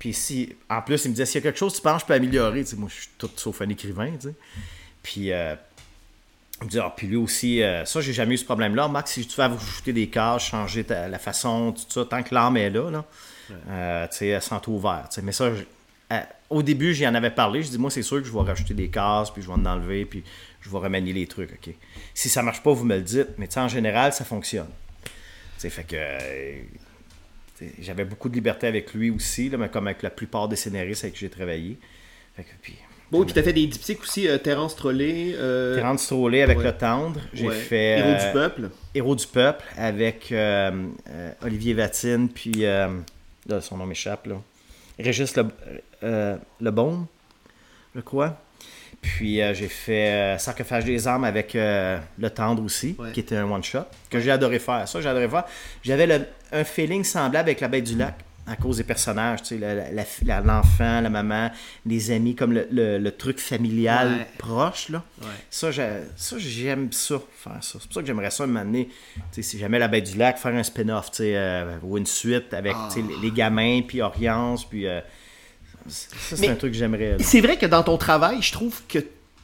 [SPEAKER 2] Puis si, en plus, il me disait, s'il y a quelque chose, tu penses, je peux améliorer. Tu sais, moi, je suis tout sauf un écrivain. Tu sais. Puis, il me dit, puis lui aussi, ça, j'ai jamais eu ce problème-là. Max, si tu veux ajouter des cases, changer la façon, tout ça, tant que l'âme est là, tu sais, elle sent tout ouvert. Tu sais. Mais ça, au début, j'y en avais parlé. Je dis, moi, c'est sûr que je vais rajouter des cases, puis je vais en enlever, puis je vais remanier les trucs. OK. Si ça marche pas, vous me le dites. Mais tu sais, en général, ça fonctionne. Tu sais, fait que j'avais beaucoup de liberté avec lui aussi, là, mais comme avec la plupart des scénaristes avec qui j'ai travaillé. Fait que, puis
[SPEAKER 1] tu as fait des diptyques aussi, Terence Trollet.
[SPEAKER 2] Terence Trollet avec Le Tendre. J'ai fait
[SPEAKER 1] Héros du Peuple.
[SPEAKER 2] Héros du Peuple avec Olivier Vatine, puis là, son nom m'échappe, là. Régis Lebaume, je crois. Puis j'ai fait Sarcophage des âmes avec Le Tendre aussi, qui était un one-shot, que j'ai adoré faire. Ça, j'ai adoré faire. J'avais un feeling semblable avec La Bête du Lac, à cause des personnages, tu sais, l'enfant, la maman, les amis, comme le truc familial proche, là. Ouais. Ça, j'aime ça, faire ça. C'est pour ça que j'aimerais ça m'amener, tu sais, si jamais La Bête du Lac, faire un spin-off, tu sais, ou une suite avec tu sais, les gamins, puis Oriance, puis... ça, c'est un truc que j'aimerais. Là.
[SPEAKER 1] C'est vrai que dans ton travail, je trouve que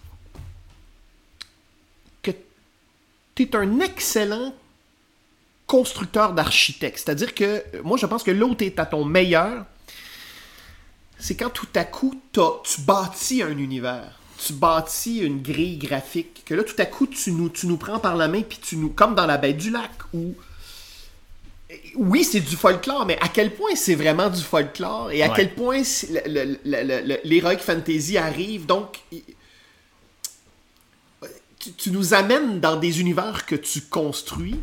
[SPEAKER 1] tu es un excellent constructeur d'architecte. C'est-à-dire que moi, je pense que là où tu es à ton meilleur, c'est quand tout à coup, tu bâtis un univers. Tu bâtis une grille graphique. Que là, tout à coup, tu nous prends par la main, puis comme dans La Bête du Lac, où oui, c'est du folklore, mais à quel point c'est vraiment du folklore et à quel point l'heroic fantasy arrive. Donc, tu nous amènes dans des univers que tu construis.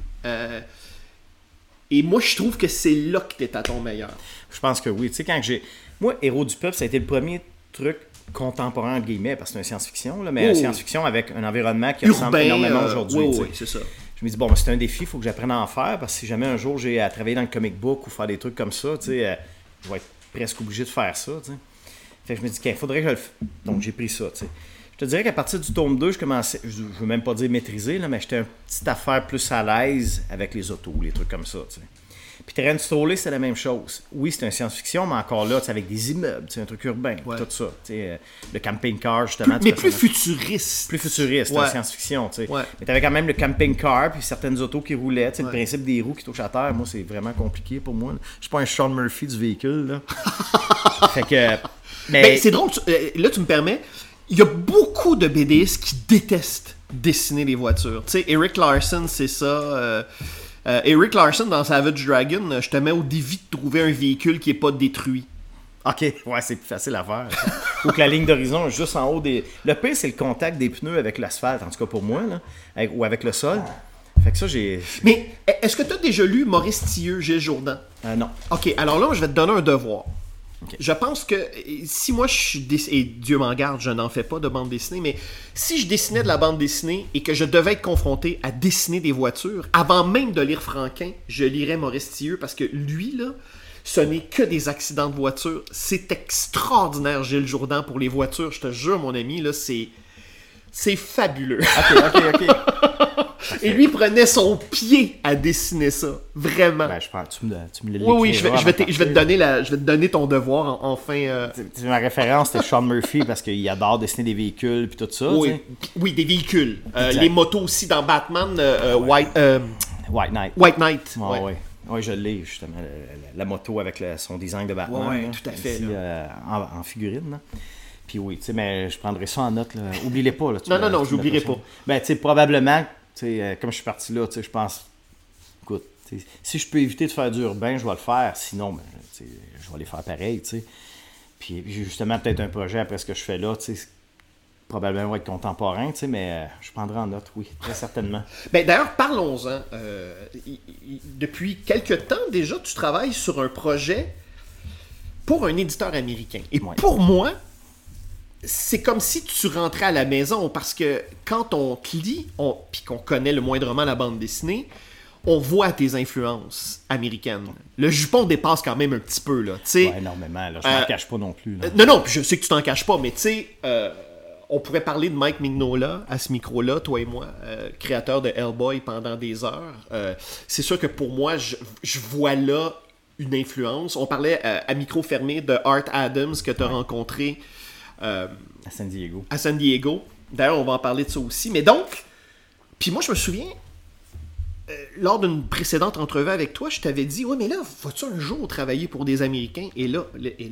[SPEAKER 1] Et moi, je trouve que c'est là que tu es à ton meilleur.
[SPEAKER 2] Je pense que oui. Tu sais, moi, Héros du Peuple, ça a été le premier truc contemporain, entre guillemets, parce que c'est une science-fiction, là, mais science-fiction avec un environnement qui ressemble énormément aujourd'hui.
[SPEAKER 1] Oui, c'est ça.
[SPEAKER 2] Je me dis, bon, c'est un défi, il faut que j'apprenne à en faire, parce que si jamais un jour j'ai à travailler dans le comic book ou faire des trucs comme ça, tu sais, je vais être presque obligé de faire ça, tu sais. Fait que je me dis, qu'il faudrait que je le fasse. Donc, j'ai pris ça, tu sais. Je te dirais qu'à partir du tome 2, je commençais, je veux même pas dire maîtriser, là, mais j'étais une petite affaire plus à l'aise avec les autos, les trucs comme ça, tu sais. Puis Terence Trollet, c'est la même chose. Oui, c'est une science-fiction, mais encore là, avec des immeubles, un truc urbain, tout ça. Le camping car, justement.
[SPEAKER 1] Mais plus futuriste.
[SPEAKER 2] Plus futuriste, la science-fiction. Mais t'avais quand même le camping car, puis certaines autos qui roulaient. Le principe des roues qui touchent à terre, moi, c'est vraiment compliqué pour moi. Je suis pas un Sean Murphy du véhicule. Là. Fait que...
[SPEAKER 1] Mais c'est drôle, là, tu me permets, il y a beaucoup de BDistes qui détestent dessiner les voitures. Tu sais, Eric Larson, c'est ça... Eric Larson, dans Savage Dragon, je te mets au défi de trouver un véhicule qui n'est pas détruit.
[SPEAKER 2] OK, ouais, c'est plus facile à faire. Ou que la ligne d'horizon est juste en haut des... Le pire, c'est le contact des pneus avec l'asphalte, en tout cas pour moi, là, ou avec le sol. Fait que ça, j'ai...
[SPEAKER 1] Mais est-ce que tu as déjà lu Maurice Tilleux, Gilles Jourdan?
[SPEAKER 2] Non.
[SPEAKER 1] OK, alors là, je vais te donner un devoir.
[SPEAKER 2] Okay.
[SPEAKER 1] Je pense que si moi je suis et Dieu m'en garde, je n'en fais pas de bande dessinée, mais si je dessinais de la bande dessinée et que je devais être confronté à dessiner des voitures, avant même de lire Franquin, je lirais Maurice Tilleux parce que lui, là, ce n'est que des accidents de voiture. C'est extraordinaire, Gilles Jourdan, pour les voitures. Je te jure, mon ami, là, c'est fabuleux.
[SPEAKER 2] OK.
[SPEAKER 1] Et lui prenait son pied à dessiner ça. Vraiment.
[SPEAKER 2] Ben, je pense, tu me l'as
[SPEAKER 1] Oui, je vais te donner ton devoir en fin...
[SPEAKER 2] Ma référence, c'était Sean Murphy parce qu'il adore dessiner des véhicules puis tout ça.
[SPEAKER 1] Oui, des véhicules. Les motos aussi dans Batman, White Knight.
[SPEAKER 2] White Knight. Oui, je l'ai, justement. La moto avec son design de Batman.
[SPEAKER 1] Oui, tout à fait.
[SPEAKER 2] Ici, en figurine. Là. Puis oui, tu sais, mais je prendrai ça en note. Oublie-les pas. Là,
[SPEAKER 1] non, j'oublierai pas.
[SPEAKER 2] Ben, tu sais, probablement... comme je suis parti là, je pense, écoute, si je peux éviter de faire du urbain, je vais le faire. Sinon, ben, je vais les faire pareil. T'sais. Puis j'ai justement peut-être un projet après ce que je fais là, probablement va être contemporain, mais je prendrai en note, oui, très certainement.
[SPEAKER 1] Ben, d'ailleurs, parlons-en. Depuis quelques temps déjà, tu travailles sur un projet pour un éditeur américain. Et pour moi, c'est comme si tu rentrais à la maison, parce que quand on te lit, puis qu'on connaît le moindrement la bande dessinée, on voit tes influences américaines. Le jupon dépasse quand même un petit peu, là, tu sais.
[SPEAKER 2] Ouais, énormément, là, je m'en cache pas non plus. Là.
[SPEAKER 1] Non, je sais que tu t'en caches pas, mais tu sais, on pourrait parler de Mike Mignola à ce micro-là, toi et moi, créateur de Hellboy pendant des heures. C'est sûr que pour moi, je vois là une influence. On parlait à micro fermé de Art Adams que tu as rencontré
[SPEAKER 2] À San Diego.
[SPEAKER 1] à San Diego. D'ailleurs, on va en parler de ça aussi. Mais donc, puis moi, je me souviens, lors d'une précédente entrevue avec toi, je t'avais dit, ouais, mais là, vas-tu un jour travailler pour des Américains? Et là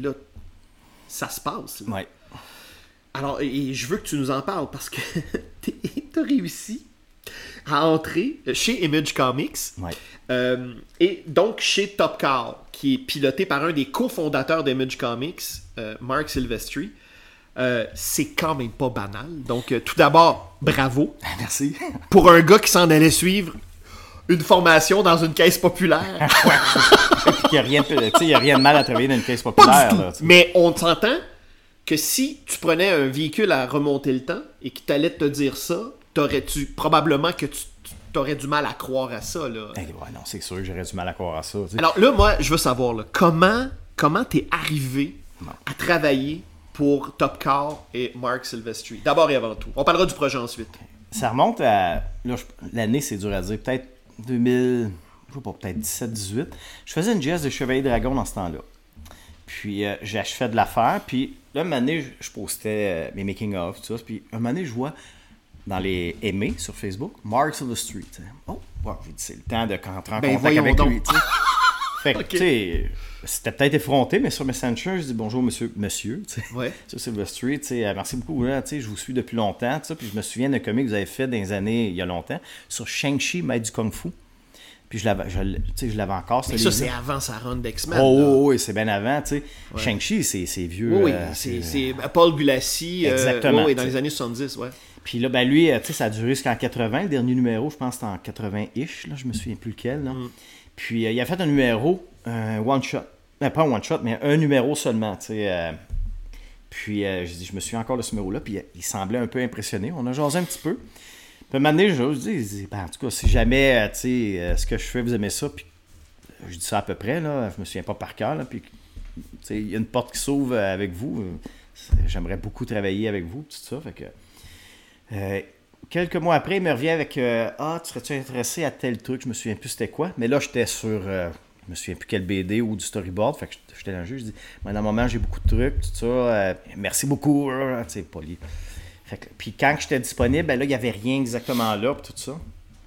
[SPEAKER 1] ça se passe. Là.
[SPEAKER 2] Ouais.
[SPEAKER 1] Alors, et je veux que tu nous en parles parce que t'as réussi à entrer chez Image Comics.
[SPEAKER 2] Ouais.
[SPEAKER 1] Et donc chez Top Cow, qui est piloté par un des cofondateurs d'Image Comics, Mark Silvestri. C'est quand même pas banal. Donc, tout d'abord, bravo.
[SPEAKER 2] Merci.
[SPEAKER 1] Pour un gars qui s'en allait suivre une formation dans une caisse populaire.
[SPEAKER 2] Il n'y a rien de mal à travailler dans une caisse populaire.
[SPEAKER 1] Pas du tout.
[SPEAKER 2] Là,
[SPEAKER 1] mais on s'entend que si tu prenais un véhicule à remonter le temps et qu'il t'allait te dire ça, probablement que tu aurais du mal à croire à ça. Là.
[SPEAKER 2] Ouais, non, c'est sûr que j'aurais du mal à croire à ça. T'sais.
[SPEAKER 1] Alors là, moi, je veux savoir, là, comment t'es arrivé à travailler pour Top Car et Mark Silvestri? D'abord et avant tout. On parlera du projet ensuite.
[SPEAKER 2] Ça remonte à... Là, l'année, c'est dur à dire. Peut-être 2000... Je sais pas, peut-être 17-18. Je faisais une GS de Chevalier Dragon dans ce temps-là. Puis, j'achevais de l'affaire. Puis, là, une année, je postais mes making-of, tout ça. Puis, un moment donné, je vois dans les aimés sur Facebook, Mark Silvestri. Oh, wow, j'ai dit, c'est le temps de rentrer en contact avec lui. T'sais. Fait que, tu sais, c'était peut-être effronté, mais sur Messenger, je dis bonjour, monsieur, tu sais.
[SPEAKER 1] Ouais.
[SPEAKER 2] Sur Silvestri, tu sais, merci beaucoup, là, tu sais, je vous suis depuis longtemps, tu sais, puis je me souviens d'un comic que vous avez fait dans les années, il y a longtemps, sur Shang-Chi, maître du Kung Fu. Puis je l'avais encore.
[SPEAKER 1] Mais ça, c'est avant sa run d'X-Men.
[SPEAKER 2] Oui, c'est bien avant, tu sais. Ouais. Shang-Chi, c'est vieux.
[SPEAKER 1] Oui, c'est Paul Gulassi.
[SPEAKER 2] Exactement.
[SPEAKER 1] Oui, dans les années 70, ouais.
[SPEAKER 2] Puis là, ben lui, tu sais, ça a duré jusqu'en 80. Le dernier numéro, je pense, c'était en 80-ish, là, je me souviens plus lequel, là. Puis il a fait un numéro, one-shot. Pas un one-shot, mais un numéro seulement, tu sais. Puis je me souviens encore de ce numéro-là, puis il semblait un peu impressionné. On a jasé un petit peu. Puis à un moment donné, je dis, ben, en tout cas, si jamais, tu sais, ce que je fais, vous aimez ça, puis je dis ça à peu près, là, je me souviens pas par cœur, là, puis, tu sais, il y a une porte qui s'ouvre avec vous, j'aimerais beaucoup travailler avec vous, tout ça, fait que... quelques mois après, il me revient avec tu serais-tu intéressé à tel truc, je me souviens plus c'était quoi, mais là, j'étais sur, je me souviens plus quel BD ou du storyboard, fait que j'étais dans le jeu, je dis, moi, dans le moment, j'ai beaucoup de trucs, tout ça, merci beaucoup, tu sais, poli. Puis quand j'étais disponible, ben là, il n'y avait rien exactement là, puis tout ça.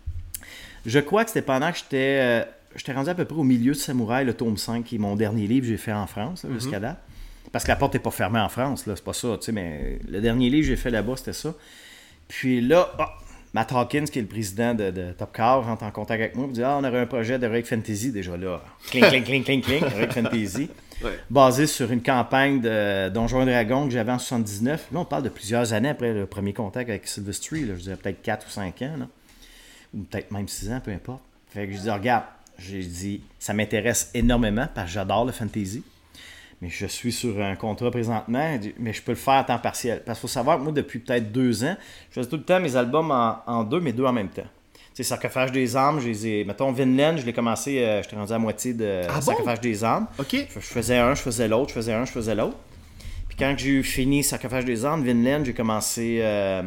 [SPEAKER 2] Je crois que c'était pendant que j'étais rendu à peu près au milieu de Samouraï, le tome 5, qui est mon dernier livre que j'ai fait en France, là, jusqu'à date. Parce que la porte n'est pas fermée en France, là, c'est pas ça, tu sais, mais le dernier livre que j'ai fait là-bas, c'était ça. Puis là, Matt Hawkins, qui est le président de Top Car, rentre en contact avec moi, et me dit, on aurait un projet d'Heroic Fantasy, déjà là. Cling, Heroic Fantasy. Ouais. Basé sur une campagne de Donjons et Dragons que j'avais en 79. Là, on parle de plusieurs années après le premier contact avec Silvestri. Là, je dirais peut-être 4 ou 5 ans. Là. Ou peut-être même 6 ans, peu importe. Fait que je dis, regarde, j'ai dit, ça m'intéresse énormément parce que j'adore le fantasy. Mais je suis sur un contrat présentement, mais je peux le faire à temps partiel. Parce qu'il faut savoir que moi, depuis peut-être 2 ans, je faisais tout le temps mes albums en 2, mais 2 en même temps. Tu sais, Sarcophage des âmes, mettons, Vinland, je l'ai commencé, j'étais rendu à moitié de Sarcophage des âmes.
[SPEAKER 1] OK.
[SPEAKER 2] Je faisais un, je faisais l'autre, je faisais un, je faisais l'autre. Puis quand j'ai eu fini Sarcophage des âmes, Vinland, j'ai commencé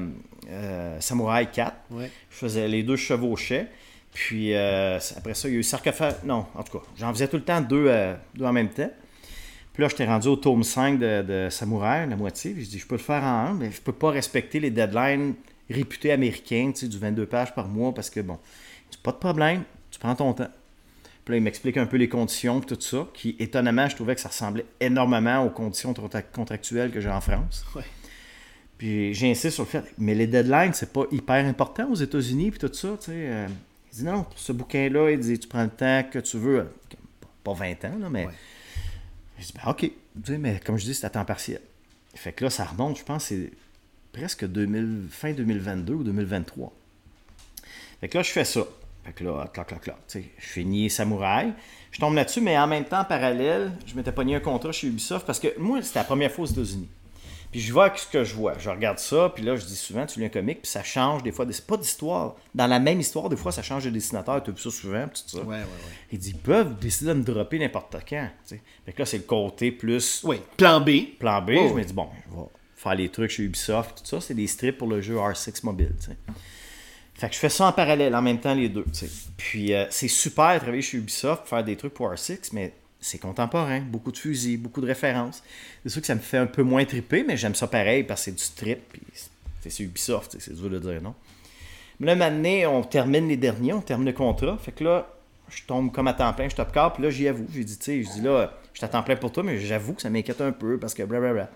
[SPEAKER 2] Samouraï 4. Ouais. Je faisais les 2, je chevauchais. Puis après ça, il y a eu Sarcophage... Non, en tout cas, j'en faisais tout le temps 2 en même temps. Puis là, j'étais rendu au tome 5 de Samouraï, la moitié. Puis je dis, je peux le faire en 1, mais je peux pas respecter les deadlines réputé américain, tu sais, du 22 pages par mois, parce que, bon, pas de problème, tu prends ton temps. Puis là, il m'explique un peu les conditions et tout ça, qui, étonnamment, je trouvais que ça ressemblait énormément aux conditions contractuelles que j'ai en France. Ouais. Puis j'insiste sur le fait, mais les deadlines, c'est pas hyper important aux États-Unis, puis tout ça, tu sais. Il dit, non, pour ce bouquin-là, il dit, tu prends le temps que tu veux, pas 20 ans, là, mais... Ouais. Je dis, ben, OK, tu sais, mais comme je dis, c'est à temps partiel. Fait que là, ça remonte, je pense, c'est... presque fin 2022 ou 2023. Fait que là, je fais ça. Fait que là, clac. Je finis Samouraï. Je tombe là-dessus, mais en même temps, en parallèle, je m'étais pogné un contrat chez Ubisoft parce que moi, c'était la première fois aux États-Unis. Puis je vois ce que je vois. Je regarde ça, puis là, je dis souvent, tu lis un comic, puis ça change des fois. C'est pas d'histoire. Dans la même histoire, des fois, ça change de dessinateur. Tu as vu ça souvent, puis tout ça. Ouais. Il dit, ils peuvent décider de me dropper n'importe quand. T'sais. Fait que là, c'est le côté plus...
[SPEAKER 1] Oui, plan B.
[SPEAKER 2] Plan B, je me dis, bon, je vais faire les trucs chez Ubisoft, tout ça. C'est des strips pour le jeu R6 mobile, t'sais. Fait que je fais ça en parallèle, en même temps, les deux, t'sais. Puis c'est super de travailler chez Ubisoft, faire des trucs pour R6, mais c'est contemporain, beaucoup de fusils, beaucoup de références. C'est sûr que ça me fait un peu moins triper, mais j'aime ça pareil parce que c'est du strip, puis c'est Ubisoft, c'est dur de dire non. Mais là, maintenant, on termine les derniers, on termine le contrat, fait que là, je tombe comme à temps plein, je top car, puis là, j'y avoue, j'ai dit, tu sais, je dis là, je suis à temps plein pour toi, mais j'avoue que ça m'inquiète un peu parce que blablabla.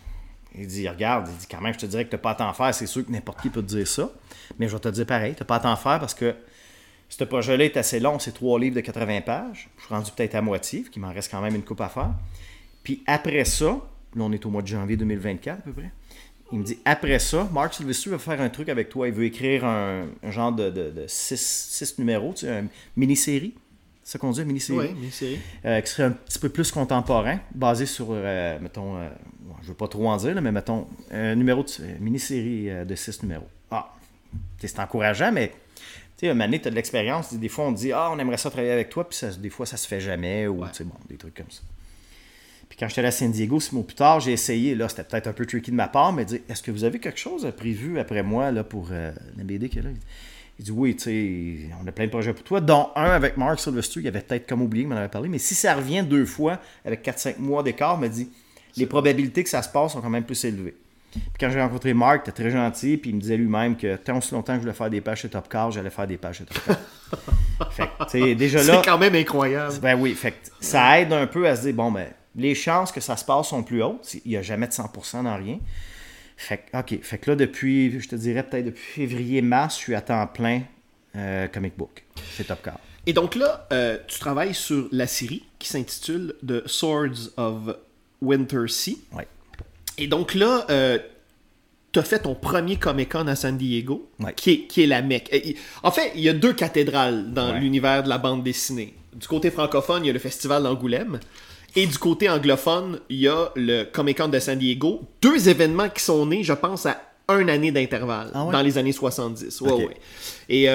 [SPEAKER 2] Il dit, regarde, il dit, quand même, je te dirais que t'as pas à t'en faire, c'est sûr que n'importe qui peut te dire ça, mais je vais te dire pareil, t'as pas à t'en faire parce que ce projet-là est assez long, c'est 3 livres de 80 pages. Je suis rendu peut-être à moitié, qu'il m'en reste quand même une coupe à faire. Puis après ça, là on est au mois de janvier 2024 à peu près, il me dit, après ça, Mark Silvestri va faire un truc avec toi. Il veut écrire un genre de 6 numéros, tu sais, une mini-série. C'est ça qu'on dit, une mini-série?
[SPEAKER 1] Oui, mini-série.
[SPEAKER 2] Qui serait un petit peu plus contemporain, basé sur, mettons, je ne veux pas trop en dire, là, mais mettons, un numéro de mini-série de 6 numéros. Ah, c'est encourageant, mais... Tu sais, un moment donné, tu as de l'expérience. Des fois, on te dit « Ah, on aimerait ça travailler avec toi », puis des fois, ça se fait jamais, ou tu sais, bon, des trucs comme ça. Puis quand j'étais allé à San Diego, 6 mois plus tard, j'ai essayé, là, c'était peut-être un peu tricky de ma part, mais dit « Est-ce que vous avez quelque chose prévu après moi, là, pour la BD qu'il y a là? » Il dit « Oui, tu sais, on a plein de projets pour toi, dont un avec Mark Silvestri, il avait peut-être comme oublié qu'il m'en avait parlé, mais si ça revient 2 fois, avec 4-5 mois d'écart, il m'a dit « Les probabilités que ça se passe sont quand même plus élevées. » Puis quand j'ai rencontré Mark, il était très gentil, puis il me disait lui-même que tant aussi longtemps que je voulais faire des pages chez Top Car, j'allais faire des pages chez Top Car. Fait que, tu sais, déjà là...
[SPEAKER 1] C'est quand même incroyable.
[SPEAKER 2] Ben oui, fait que ça aide un peu à se dire, bon, ben, les chances que ça se passe sont plus hautes. Il n'y a jamais de 100% dans rien. Fait que, OK, fait que là, depuis, je te dirais peut-être depuis février-mars, je suis à temps plein comic book chez Top Car.
[SPEAKER 1] Et donc là, tu travailles sur la série qui s'intitule The Swords of Wintersea.
[SPEAKER 2] Oui.
[SPEAKER 1] Et donc là, tu as fait ton premier Comic-Con à San Diego,
[SPEAKER 2] ouais.
[SPEAKER 1] qui est la Mecque. En fait, il y a 2 cathédrales dans l'univers de la bande dessinée. Du côté francophone, il y a le Festival d'Angoulême. Et du côté anglophone, il y a le Comic-Con de San Diego. 2 événements qui sont nés, je pense, à 1 année d'intervalle, dans les années 70. Ouais, ouais. Et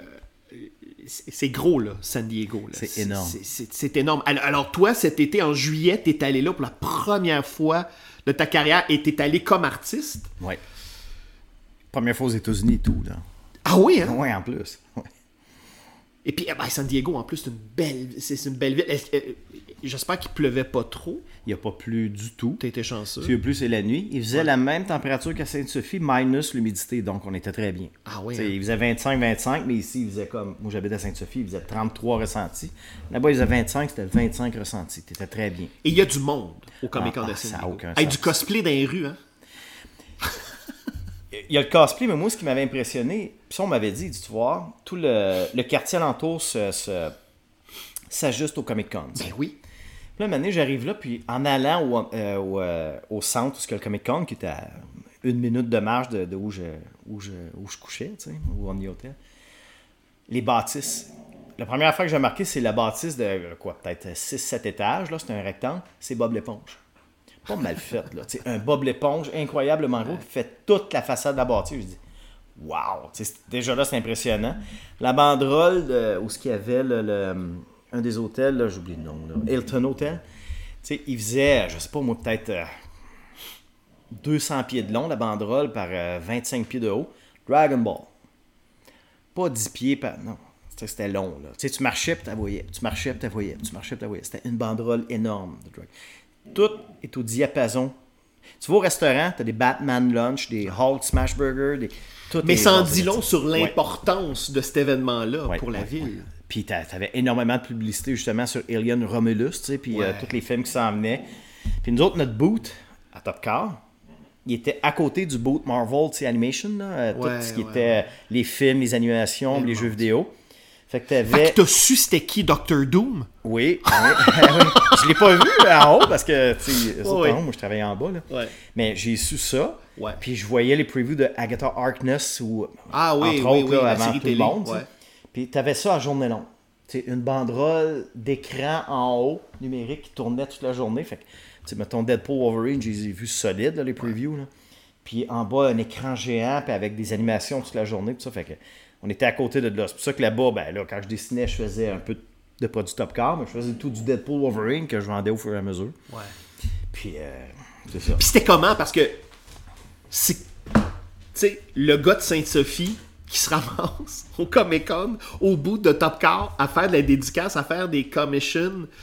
[SPEAKER 1] c'est gros, là, San Diego. Là.
[SPEAKER 2] C'est énorme.
[SPEAKER 1] C'est énorme. Alors, toi, cet été, en juillet, tu es allé là pour la première fois de ta carrière et tu es allé comme artiste.
[SPEAKER 2] Oui. Première fois aux États-Unis et tout, là.
[SPEAKER 1] Ah oui, hein?
[SPEAKER 2] Oui, en plus. Ouais.
[SPEAKER 1] Et puis, San Diego, en plus, c'est une belle ville. J'espère qu'il pleuvait pas trop.
[SPEAKER 2] Il n'y a pas plu du tout.
[SPEAKER 1] T'étais chanceux.
[SPEAKER 2] Il y a plus, c'est la nuit. Il faisait la même température qu'à Sainte-Sophie, minus l'humidité, donc on était très bien.
[SPEAKER 1] Ah oui.
[SPEAKER 2] Hein? Il faisait 25-25, mais ici, il faisait comme... Moi, j'habite à Sainte-Sophie, il faisait 33 ressentis. Là-bas, il faisait 25, c'était 25 ressentis. T'étais très bien.
[SPEAKER 1] Et il y a du monde au Comic-Con de San Diego.
[SPEAKER 2] Ça n'a aucun
[SPEAKER 1] sens.
[SPEAKER 2] sens.
[SPEAKER 1] Du cosplay dans les rues, hein?
[SPEAKER 2] Il y a le cosplay, mais moi, ce qui m'avait impressionné, puis ça, on m'avait dit, tu vois, tout le quartier alentour s'ajuste au Comic-Con.
[SPEAKER 1] Ben oui.
[SPEAKER 2] Puis là, un moment donné, j'arrive là, puis en allant au centre, où il y a le Comic-Con, qui était à 1 minute de marche de où je couchais, tu sais, ou on y hôtel, les bâtisses. La première fois que j'ai remarqué, c'est la bâtisse de, peut-être 6-7 étages, là, c'est un rectangle, c'est Bob l'éponge. Pas mal fait, là. T'sais, un Bob l'éponge incroyablement gros qui fait toute la façade de la bâtisse. Je dis, waouh! Déjà là, c'est impressionnant. La banderole où il y avait un des hôtels, là, j'oublie le nom, là, Hilton Hotel, il faisait, je sais pas moi, peut-être 200 pieds de long, la banderole, par 25 pieds de haut. Dragon Ball. Pas 10 pieds par... Non. C'était long, là. Tu marchais, puis tu voyais. Tu marchais, puis tu voyais. Tu marchais, puis tu voyais. C'était une banderole énorme. Tout est au diapason. Tu vas au restaurant, tu as des Batman Lunch, des Hulk Smash Burger,
[SPEAKER 1] mais ça en dit long sur l'importance de cet événement-là pour la ville.
[SPEAKER 2] Ouais. Puis tu avais énormément de publicité justement sur Alien Romulus, tu sais, puis tous les films qui s'en venaient. Puis nous autres, notre booth à Top Car, il était à côté du booth Marvel, tu sais, Animation, là, tout ce qui était les films, les animations, les jeux vidéo. Fait que
[SPEAKER 1] t'as su c'était qui Dr. Doom?
[SPEAKER 2] Oui. Je l'ai pas vu en haut parce que, tu sais, en haut, moi je travaillais en bas, là. Ouais. Mais j'ai su ça. Ouais. Puis je voyais les previews de Agatha Harkness ou entre autres, là, avant tout le monde. Ouais. Puis t'avais ça à journée longue. Tu sais, une banderole d'écran en haut, numérique, qui tournait toute la journée. Fait que, tu sais, mettons Deadpool Wolverine, je les ai vus solides, là, les previews. Là. Puis en bas, un écran géant, puis avec des animations toute la journée, tout ça. Fait que on était à côté de là. C'est pour ça que là-bas, ben là, quand je dessinais, je faisais un peu de produits Top Car, mais je faisais tout du Deadpool Wolverine que je vendais au fur et à mesure. Ouais. Puis, c'est ça.
[SPEAKER 1] Puis c'était comment? Parce que, tu sais, le gars de Sainte-Sophie qui se ramasse au Comic-Con, au bout de Top Car, à faire de la dédicace, à faire des commissions,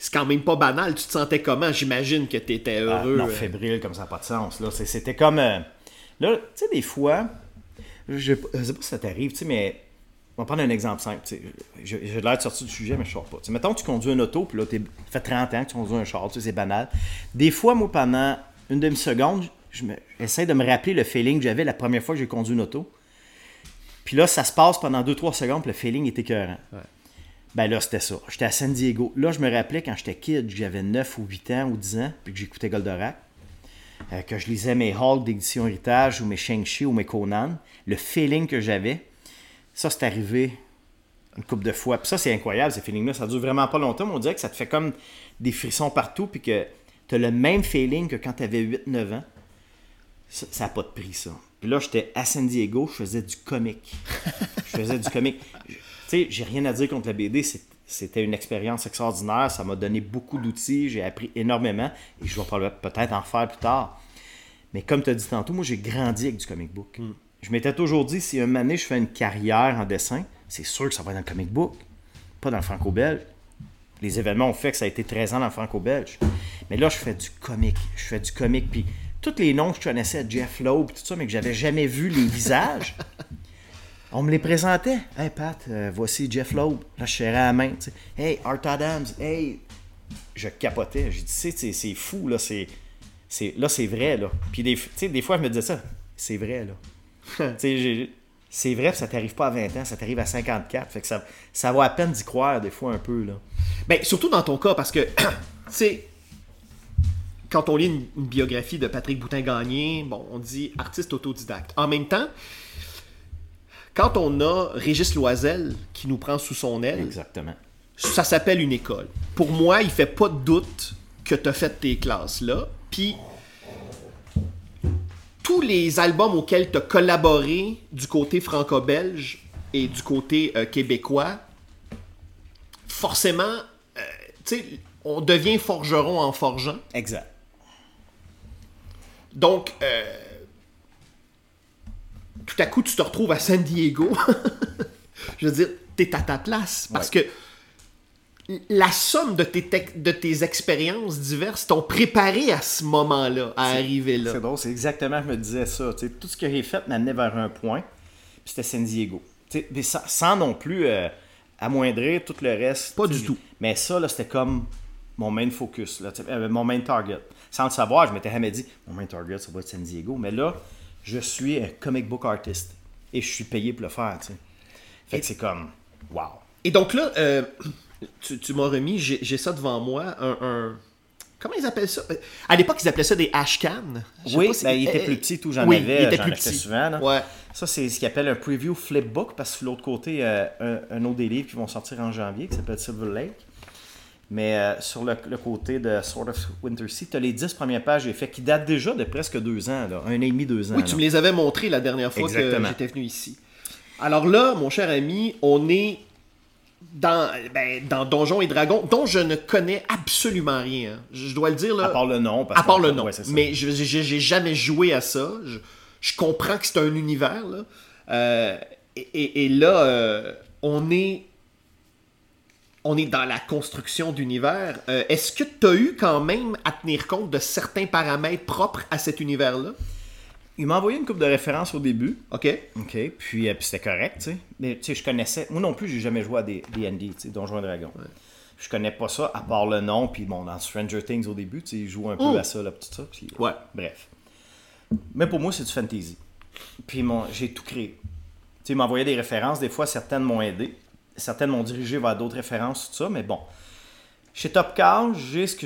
[SPEAKER 1] c'est quand même pas banal. Tu te sentais comment? J'imagine que tu étais heureux.
[SPEAKER 2] Non, fébrile, comme ça n'a pas de sens. Là. C'était comme... là, tu sais, des fois, je sais pas si ça t'arrive, tu sais, mais... On va prendre un exemple simple. J'ai l'air de sortir du sujet, mais je ne sors pas. T'sais, mettons que tu conduis une auto, puis là, ça fait 30 ans que tu conduis un char, c'est banal. Des fois, moi, pendant une demi-seconde, j'essaie de me rappeler le feeling que j'avais la première fois que j'ai conduit une auto. Puis là, ça se passe pendant 2-3 secondes, puis le feeling est écœurant. Ouais. Ben là, c'était ça. J'étais à San Diego. Là, je me rappelais quand j'étais kid, j'avais 9 ou 8 ans ou 10 ans, puis que j'écoutais Goldorak, que je lisais mes Hulk d'édition Héritage ou mes Shang-Chi ou mes Conan. Le feeling que j'avais, ça, c'est arrivé une couple de fois. Puis ça, c'est incroyable, ces feelings-là. Ça dure vraiment pas longtemps, mais on dirait que ça te fait comme des frissons partout, puis que tu as le même feeling que quand tu avais 8-9 ans. Ça n'a pas de prix, ça. Puis là, j'étais à San Diego, je faisais du comique. Tu sais, j'ai rien à dire contre la BD. C'était une expérience extraordinaire. Ça m'a donné beaucoup d'outils. J'ai appris énormément. Et je vais peut-être en refaire plus tard. Mais comme tu as dit tantôt, moi, j'ai grandi avec du comic book. Je m'étais toujours dit, si un moment donné, je fais une carrière en dessin, c'est sûr que ça va être dans le comic book, pas dans le franco-belge. Les événements ont fait que ça a été 13 ans dans le franco-belge. Mais là, je fais du comique. Puis tous les noms que je connaissais, Jeff Loeb, tout ça, mais que j'avais jamais vu les visages, on me les présentait. « Hey Pat, voici Jeff Loeb. » Là, je serrais à la main. T'sais. « Hey, Art Adams. » Hey, je capotais. J'ai dit, c'est fou, là, c'est vrai, là. Puis des fois, je me disais ça, c'est vrai, là. C'est vrai que ça t'arrive pas à 20 ans, ça t'arrive à 54. Fait que ça vaut à peine d'y croire des fois un peu. Là.
[SPEAKER 1] Ben, surtout dans ton cas, parce que, tu sais, quand on lit une biographie de Patrick Boutin-Gagné, bon, on dit artiste autodidacte. En même temps, quand on a Régis Loisel qui nous prend sous son aile,
[SPEAKER 2] exactement,
[SPEAKER 1] ça s'appelle une école. Pour moi, il fait pas de doute que tu as fait tes classes là. Puis tous les albums auxquels tu as collaboré du côté franco-belge et du côté québécois, forcément, tu sais, on devient forgeron en forgeant.
[SPEAKER 2] Exact.
[SPEAKER 1] Donc, tout à coup, tu te retrouves à San Diego. Je veux dire, t'es à ta place. Parce que la somme de tes expériences diverses t'ont préparé à ce moment-là, à arriver là.
[SPEAKER 2] C'est drôle, c'est exactement, je me disais ça. T'sais, tout ce que j'ai fait m'amenait vers un point, puis c'était San Diego. Mais sans non plus amoindrir tout le reste.
[SPEAKER 1] Pas du tout.
[SPEAKER 2] Mais ça, là, c'était comme mon main focus, là, mon main target. Sans le savoir, je m'étais jamais dit, mon main target, ça va être San Diego. Mais là, je suis un comic book artist. Et je suis payé pour le faire. T'sais. Fait que c'est comme, wow.
[SPEAKER 1] Et donc là... Tu m'as remis, j'ai ça devant moi, comment ils appellent ça? À l'époque, ils appelaient ça des ashcans.
[SPEAKER 2] Oui, il était plus petit, tout, j'en avais,
[SPEAKER 1] il était
[SPEAKER 2] j'en
[SPEAKER 1] plus
[SPEAKER 2] achetais
[SPEAKER 1] petit.
[SPEAKER 2] souvent. Là.
[SPEAKER 1] Ouais.
[SPEAKER 2] Ça, c'est ce qu'ils appellent un preview flipbook, parce que de l'autre côté, un autre des livres qui vont sortir en janvier, qui s'appelle Silver Lake. Mais sur le côté de Sword of Wintersea, tu as les 10 premières pages j'ai fait, qui datent déjà de presque 2 ans, là, 1 an et demi, 2 ans.
[SPEAKER 1] Oui, tu me les avais montrées la dernière fois
[SPEAKER 2] Exactement.
[SPEAKER 1] que j'étais venu ici. Alors là, mon cher ami, on est dans Donjons et Dragons, dont je ne connais absolument rien. Je dois le dire là.
[SPEAKER 2] À part le nom.
[SPEAKER 1] À part le nom.
[SPEAKER 2] Ouais, c'est ça.
[SPEAKER 1] Mais j'ai jamais joué à ça. Je comprends que c'est un univers. Là. Et là, on est dans la construction d'univers. Est-ce que tu as eu quand même à tenir compte de certains paramètres propres à cet univers-là?
[SPEAKER 2] Il m'a envoyé une couple de références au début.
[SPEAKER 1] OK.
[SPEAKER 2] Puis c'était correct, tu sais. Mais tu sais, je connaissais... Moi non plus, j'ai jamais joué à des D&D, tu sais, Donjons et Dragons. Ouais. Je connais pas ça, à part le nom. Puis bon, dans Stranger Things au début, tu sais, ils jouent un peu à ça, là, tout ça. Puis,
[SPEAKER 1] ouais.
[SPEAKER 2] Bref. Mais pour moi, c'est du fantasy. Puis j'ai tout créé. Tu sais, il m'envoyait des références. Des fois, certaines m'ont aidé. Certaines m'ont dirigé vers d'autres références, tout ça. Mais bon. Chez Top Cars,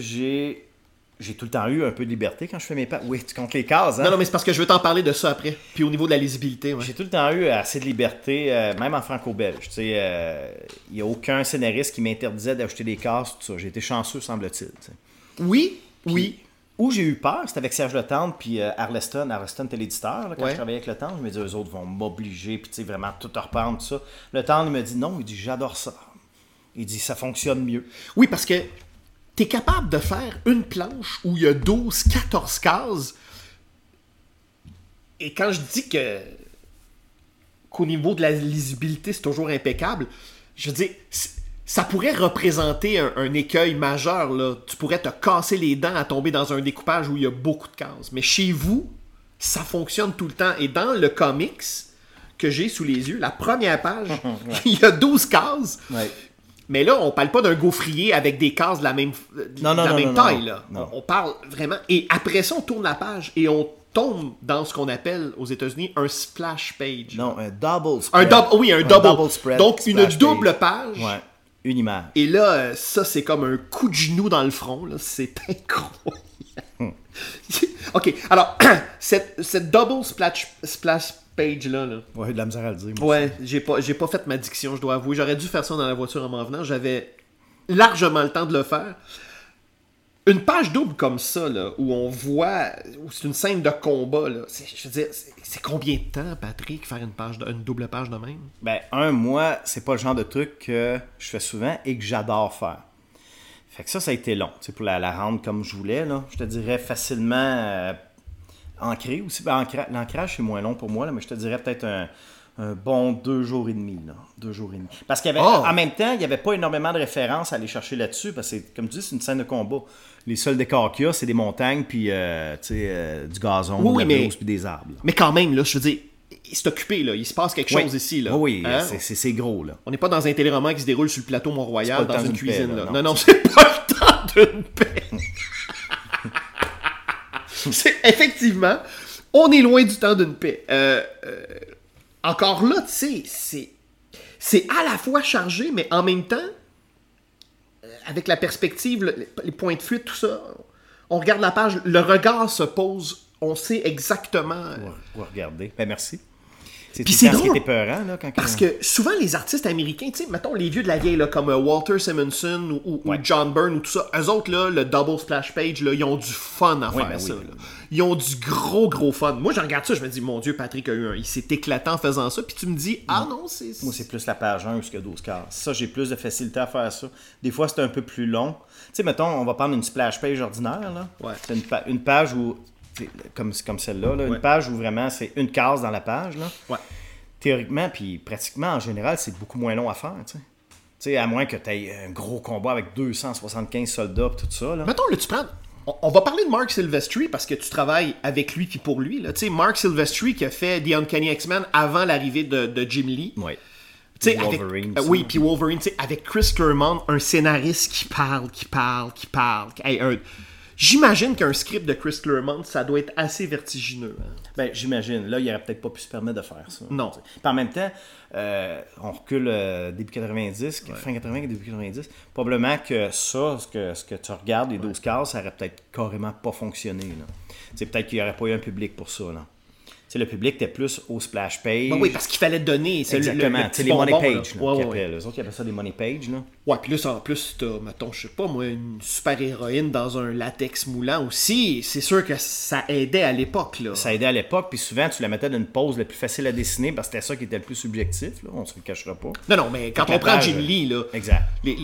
[SPEAKER 2] j'ai tout le temps eu un peu de liberté quand je fais mes pages. Oui, tu comptes les cases, hein?
[SPEAKER 1] Non, mais c'est parce que je veux t'en parler de ça après. Puis au niveau de la lisibilité, ouais.
[SPEAKER 2] J'ai tout le temps eu assez de liberté, même en franco-belge. Tu sais, il n'y a aucun scénariste qui m'interdisait d'ajouter des cases, tout ça. J'ai été chanceux, semble-t-il. Tu sais.
[SPEAKER 1] Oui.
[SPEAKER 2] Où j'ai eu peur, c'était avec Serge Letendre puis Arleston. Arleston était l'éditeur. Là, quand je travaillais avec Letendre, je me disais, eux autres vont m'obliger, puis tu sais, vraiment tout reprendre, tout ça. Letendre, il me dit, non, il dit, j'adore ça. Il dit, ça fonctionne mieux.
[SPEAKER 1] Oui, parce que t'es capable de faire une planche où il y a 12-14 cases. Et quand je dis qu'au niveau de la lisibilité, c'est toujours impeccable, je veux dire, ça pourrait représenter un écueil majeur, là. Tu pourrais te casser les dents à tomber dans un découpage où il y a beaucoup de cases. Mais chez vous, ça fonctionne tout le temps. Et dans le comics que j'ai sous les yeux, la première page, il y a 12 cases.
[SPEAKER 2] Ouais.
[SPEAKER 1] Mais là, on parle pas d'un gaufrier avec des cases de la même, taille. Là. On parle vraiment... Et après ça, on tourne la page et on tombe dans ce qu'on appelle aux États-Unis un splash page.
[SPEAKER 2] Non, un double spread.
[SPEAKER 1] Un double
[SPEAKER 2] spread.
[SPEAKER 1] Donc, une double page.
[SPEAKER 2] Ouais, une image.
[SPEAKER 1] Et là, ça, c'est comme un coup de genou dans le front. Là. C'est incroyable. OK, alors, cette double splash page-là... Là,
[SPEAKER 2] ouais, de la misère à le dire.
[SPEAKER 1] Ouais, j'ai pas fait ma diction, je dois avouer. J'aurais dû faire ça dans la voiture en m'en venant. J'avais largement le temps de le faire. Une page double comme ça, là, où on voit... où c'est une scène de combat, là. Je veux dire, c'est combien de temps, Patrick, faire une double page de même?
[SPEAKER 2] Ben, moi, c'est pas le genre de truc que je fais souvent et que j'adore faire. Fait que ça a été long. Pour la rendre comme je voulais, là. Je te dirais facilement... ancré aussi. Ben, l'ancrage, c'est moins long pour moi, là, mais je te dirais peut-être un bon 2 jours et demi. Là. 2 jours et demi. Parce qu'il y avait, en même temps, il n'y avait pas énormément de références à aller chercher là-dessus, parce que, comme tu dis, c'est une scène de combat. Les seuls décors qu'il y a, c'est des montagnes, puis du gazon, de la pelouse, puis des arbres. Là.
[SPEAKER 1] Mais quand même, là, je veux dire, c'est occupé, là. Il se passe quelque chose ici, là.
[SPEAKER 2] Oui, hein? c'est gros, là.
[SPEAKER 1] On n'est pas dans un téléroman qui se déroule sur le plateau Mont-Royal, dans une cuisine,
[SPEAKER 2] paix,
[SPEAKER 1] là. Non, c'est pas le temps d'une paix. Effectivement, on est loin du temps d'une paix. Encore là, tu sais, c'est à la fois chargé, mais en même temps, avec la perspective, les points de fuite, tout ça, on regarde la page, le regard se pose, on sait exactement...
[SPEAKER 2] On va regarder. Ben merci.
[SPEAKER 1] Puis c'est drôle,
[SPEAKER 2] ce qui était peurant, là,
[SPEAKER 1] parce que souvent les artistes américains, tu sais, mettons les vieux de la vieille, là, comme Walter Simonson ou John Byrne ou tout ça, eux autres, là, le double splash page, là, ils ont du fun à faire ça. Là. Ils ont du gros fun. Moi, je regarde ça, je me dis, mon Dieu, Patrick il s'est éclaté en faisant ça, puis tu me dis, non, c'est...
[SPEAKER 2] Moi, c'est plus la page 1 que 12 cases. Ça, j'ai plus de facilité à faire ça. Des fois, c'est un peu plus long. Tu sais, mettons, on va prendre une splash page ordinaire, là. Ouais. C'est une page où, comme celle-là, là, une page où vraiment, c'est une case dans la page, là. Ouais. Théoriquement, puis pratiquement, en général, c'est beaucoup moins long à faire, tu sais. Tu sais, à moins que tu aies un gros combat avec 275 soldats et tout ça, là.
[SPEAKER 1] Mettons, là, tu prends... On va parler de Mark Silvestri parce que tu travailles avec lui puis pour lui, là. Tu sais, Mark Silvestri qui a fait The Uncanny X-Men avant l'arrivée de Jim Lee.
[SPEAKER 2] Oui.
[SPEAKER 1] Tu sais, Wolverine. Oui, puis Wolverine, tu sais, avec Chris Claremont, un scénariste qui parle. Hey, j'imagine qu'un script de Chris Claremont, ça doit être assez vertigineux. Hein?
[SPEAKER 2] Ben, j'imagine. Là, il aurait peut-être pas pu se permettre de faire ça.
[SPEAKER 1] Non.
[SPEAKER 2] Puis en même temps, on recule début 90, fin 80, début 90. Probablement que ça, ce que tu regardes, les 12 cases, ça aurait peut-être carrément pas fonctionné. Là. Peut-être qu'il n'y aurait pas eu un public pour ça. Là. Le public était plus au splash page.
[SPEAKER 1] Ben oui, parce qu'il fallait donner.
[SPEAKER 2] Exactement.
[SPEAKER 1] C'est
[SPEAKER 2] les money pages.
[SPEAKER 1] Les
[SPEAKER 2] autres, ils appellent ça des money pages. Là.
[SPEAKER 1] Ouais, puis là, en plus, t'as, mettons, je sais pas, moi, une super-héroïne dans un latex moulant aussi. C'est sûr que ça aidait à l'époque. Là.
[SPEAKER 2] Ça aidait à l'époque, puis souvent, tu la mettais d'une pose la plus facile à dessiner parce que c'était ça qui était le plus subjectif. Là. On se le cachera pas.
[SPEAKER 1] Non, mais quand on prend Jim Lee, là...
[SPEAKER 2] Exact.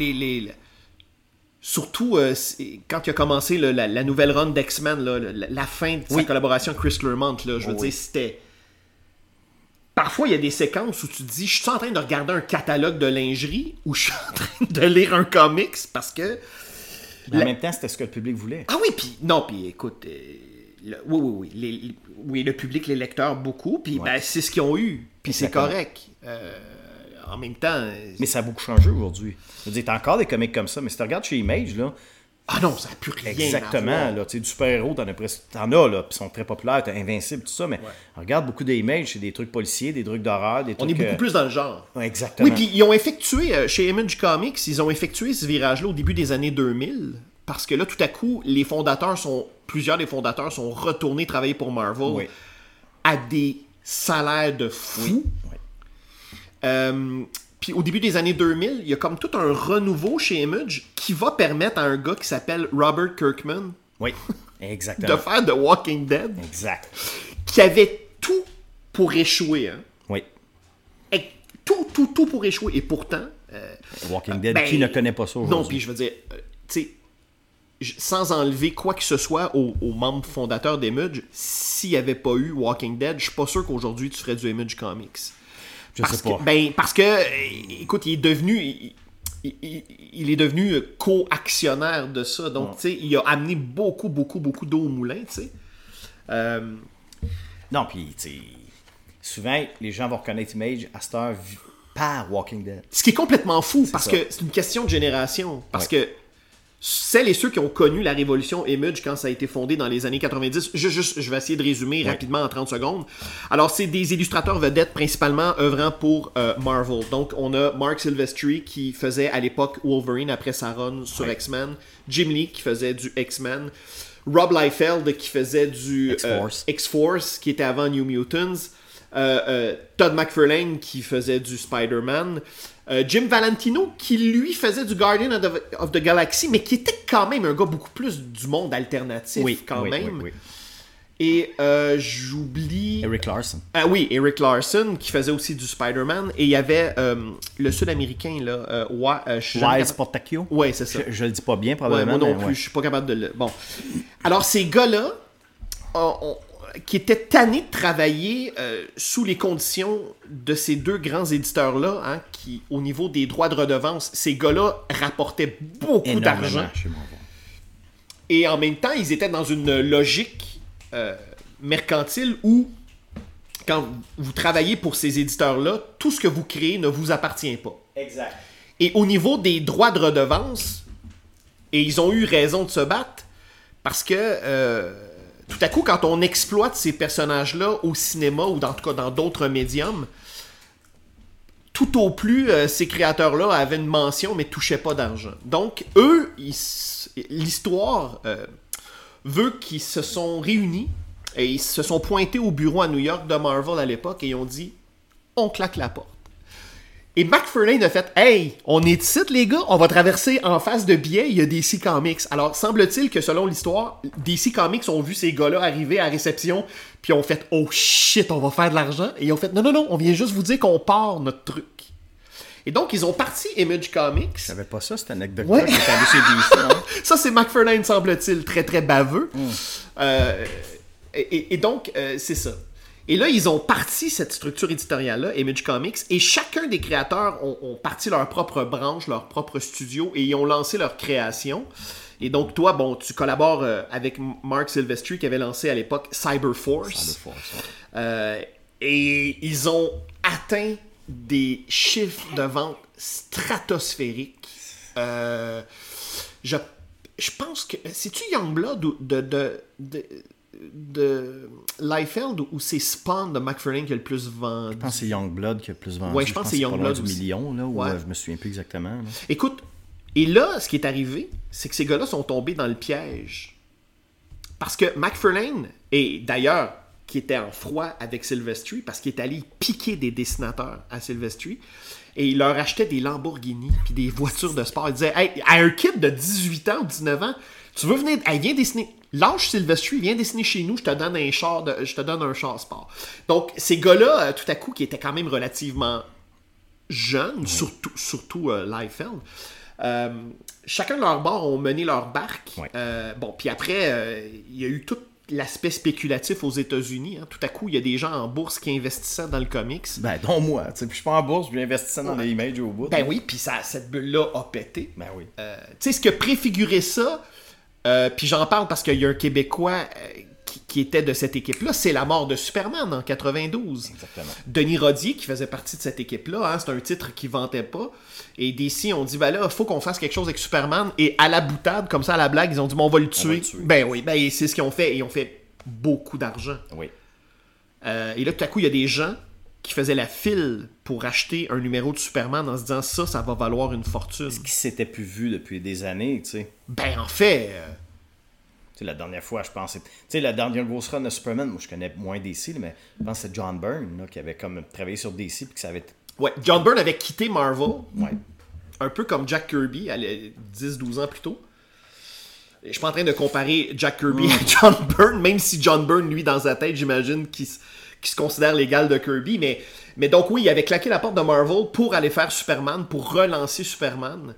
[SPEAKER 1] Surtout quand il a commencé la nouvelle run d'X-Men, la fin de sa collaboration avec Chris Claremont, là, je veux dire, c'était... Parfois, il y a des séquences où tu te dis, je suis en train de regarder un catalogue de lingerie ou je suis en train de lire un comics parce que...
[SPEAKER 2] En même temps, c'était ce que le public voulait.
[SPEAKER 1] Ah oui, puis écoute... Oui, le public, les lecteurs, beaucoup, puis c'est ce qu'ils ont eu, puis c'est correct. En même temps...
[SPEAKER 2] Mais ça a beaucoup changé aujourd'hui. Je veux dire, t'as encore des comics comme ça, mais si tu regardes chez Image, là...
[SPEAKER 1] Ah non, ça n'a plus rien
[SPEAKER 2] exactement,
[SPEAKER 1] à voir.
[SPEAKER 2] Là, tu sais, du super-héros, t'en as, là, puis ils sont très populaires, t'as Invincible, tout ça, mais regarde beaucoup d'Image, c'est des trucs policiers, des trucs d'horreur, des trucs...
[SPEAKER 1] On est beaucoup plus dans le genre.
[SPEAKER 2] Ouais, exactement.
[SPEAKER 1] Oui, puis ils ont effectué, chez Image Comics, ils ont effectué ce virage-là au début des années 2000, parce que là, tout à coup, plusieurs des fondateurs sont retournés travailler pour Marvel à des salaires de fou. Puis au début des années 2000, il y a comme tout un renouveau chez Image qui va permettre à un gars qui s'appelle Robert Kirkman
[SPEAKER 2] exactement.
[SPEAKER 1] de faire The Walking Dead.
[SPEAKER 2] Exact.
[SPEAKER 1] Qui avait tout pour échouer. Hein?
[SPEAKER 2] Oui.
[SPEAKER 1] Et tout pour échouer. Et pourtant...
[SPEAKER 2] Walking Dead, qui ne connaît pas ça aujourd'hui?
[SPEAKER 1] Non, puis je veux dire, tu sais, sans enlever quoi que ce soit aux membres fondateurs d'Image, s'il n'y avait pas eu Walking Dead, je suis pas sûr qu'aujourd'hui tu ferais du Image Comics. Parce que, écoute, il est devenu... il est devenu co-actionnaire de ça. Donc, tu sais, il a amené beaucoup d'eau au moulin, tu sais.
[SPEAKER 2] Non, puis, tu sais, souvent, les gens vont reconnaître Image à cette heure par Walking Dead.
[SPEAKER 1] Ce qui est complètement fou, parce
[SPEAKER 2] ça.
[SPEAKER 1] que c'est une question de génération. Parce que celles et ceux qui ont connu la révolution Image quand ça a été fondé dans les années 90, je vais essayer de résumer rapidement en 30 secondes. Alors, c'est des illustrateurs vedettes principalement œuvrant pour Marvel. Donc, on a Mark Silvestri qui faisait à l'époque Wolverine après sa run sur X-Men, Jim Lee qui faisait du X-Men, Rob Liefeld qui faisait du X-Force qui était avant New Mutants, Todd McFarlane qui faisait du Spider-Man, Jim Valentino qui lui faisait du Guardian of the Galaxy, mais qui était quand même un gars beaucoup plus du monde alternatif même. Oui. Et j'oublie...
[SPEAKER 2] Eric Larson.
[SPEAKER 1] Ah oui, Eric Larson qui faisait aussi du Spider-Man. Et il y avait le Sud-Américain, là,
[SPEAKER 2] Wise Portacchio.
[SPEAKER 1] Oui, c'est ça.
[SPEAKER 2] Je le dis pas bien, probablement.
[SPEAKER 1] Moi non plus, je suis pas capable de le... Bon. Alors, ces gars-là, qui étaient tannés de travailler sous les conditions de ces deux grands éditeurs-là, hein, qui, au niveau des droits de redevance, ces gars-là rapportaient beaucoup d'argent. Et en même temps, ils étaient dans une logique mercantile où, quand vous travaillez pour ces éditeurs-là, tout ce que vous créez ne vous appartient pas.
[SPEAKER 2] Exact.
[SPEAKER 1] Et au niveau des droits de redevance, et ils ont eu raison de se battre, parce que... tout à coup, quand on exploite ces personnages-là au cinéma ou en tout cas dans d'autres médiums, tout au plus, ces créateurs-là avaient une mention mais touchaient pas d'argent. Donc, eux, l'histoire veut qu'ils se sont réunis et ils se sont pointés au bureau à New York de Marvel à l'époque et ils ont dit « On claque la porte ». Et McFarlane a fait « Hey, on est ici, les gars, on va traverser en face de biais, il y a DC Comics. » Alors, semble-t-il que selon l'histoire, DC Comics ont vu ces gars-là arriver à réception, puis ont fait « Oh shit, on va faire de l'argent. » Et ils ont fait « Non, on vient juste vous dire qu'on part notre truc. » Et donc, ils ont parti Image Comics.
[SPEAKER 2] Je savais pas ça, cette anecdote-là qui est allée chez DC. Hein?
[SPEAKER 1] Ça, c'est McFarlane, semble-t-il, très, très baveux. Et donc, c'est ça. Et là, ils ont parti cette structure éditoriale-là, Image Comics, et chacun des créateurs ont parti leur propre branche, leur propre studio, et ils ont lancé leur création. Et donc, toi, bon, tu collabores avec Mark Silvestri, qui avait lancé à l'époque Cyberforce. Et ils ont atteint des chiffres de vente stratosphériques. Je pense que... C'est-tu Youngblood ou de Liefeld ou c'est Spawn de McFarlane qui a le plus vendu?
[SPEAKER 2] Je pense que c'est Youngblood qui a le plus vendu.
[SPEAKER 1] Ouais, je pense que c'est Youngblood
[SPEAKER 2] du million, là, ou je me souviens plus exactement. Là.
[SPEAKER 1] Écoute, et là, ce qui est arrivé, c'est que ces gars-là sont tombés dans le piège. Parce que McFarlane, et d'ailleurs, qui était en froid avec Silvestri, parce qu'il est allé piquer des dessinateurs à Silvestri, et il leur achetait des Lamborghini puis des voitures de sport. Il disait, hey, à un kid de 18 ans ou 19 ans, tu veux venir, hey, viens dessiner... Lâche Silvestri, viens dessiner chez nous, je te donne un char sport. Donc, ces gars-là, tout à coup, qui étaient quand même relativement jeunes, surtout Liefeld, chacun de leur bord ont mené leur barque. Puis après, il y a eu tout l'aspect spéculatif aux États-Unis. Hein. Tout à coup, il y a des gens en bourse qui investissaient dans le comics.
[SPEAKER 2] Ben, dont moi. Puis je suis pas en bourse, je investissais dans les images au bout.
[SPEAKER 1] Ben oui, puis cette bulle-là a pété.
[SPEAKER 2] Ben oui.
[SPEAKER 1] Tu sais, ce qui a préfiguré ça... puis j'en parle parce qu'il y a un Québécois qui était de cette équipe-là. C'est la mort de Superman en 92.
[SPEAKER 2] Exactement.
[SPEAKER 1] Denis Rodier, qui faisait partie de cette équipe-là, hein, c'est un titre qui vantait pas. Et DC ont dit, ben là, il faut qu'on fasse quelque chose avec Superman. Et à la boutade, comme ça, à la blague, ils ont dit, bon, on va le tuer. Ben oui, ben c'est ce qu'ils ont fait. Et ils ont fait beaucoup d'argent.
[SPEAKER 2] Oui.
[SPEAKER 1] Et là, tout à coup, il y a des gens qui faisaient la file pour acheter un numéro de Superman en se disant, ça va valoir une fortune.
[SPEAKER 2] Ce qui s'était plus vu depuis des années, tu sais.
[SPEAKER 1] Ben, en fait...
[SPEAKER 2] Tu sais, la dernière fois, je pense... Tu sais, la dernière grosse run de Superman, moi, je connais moins DC, mais je pense que c'est John Byrne, là, qui avait comme travaillé sur DC, puis que ça avait...
[SPEAKER 1] Ouais, John Byrne avait quitté Marvel.
[SPEAKER 2] Ouais.
[SPEAKER 1] Un peu comme Jack Kirby, 10-12 ans plus tôt. Je suis pas en train de comparer Jack Kirby à John Byrne, même si John Byrne, lui, dans sa tête, j'imagine qu'il se considère l'égal de Kirby. Mais donc, oui, il avait claqué la porte de Marvel pour aller faire Superman, pour relancer Superman.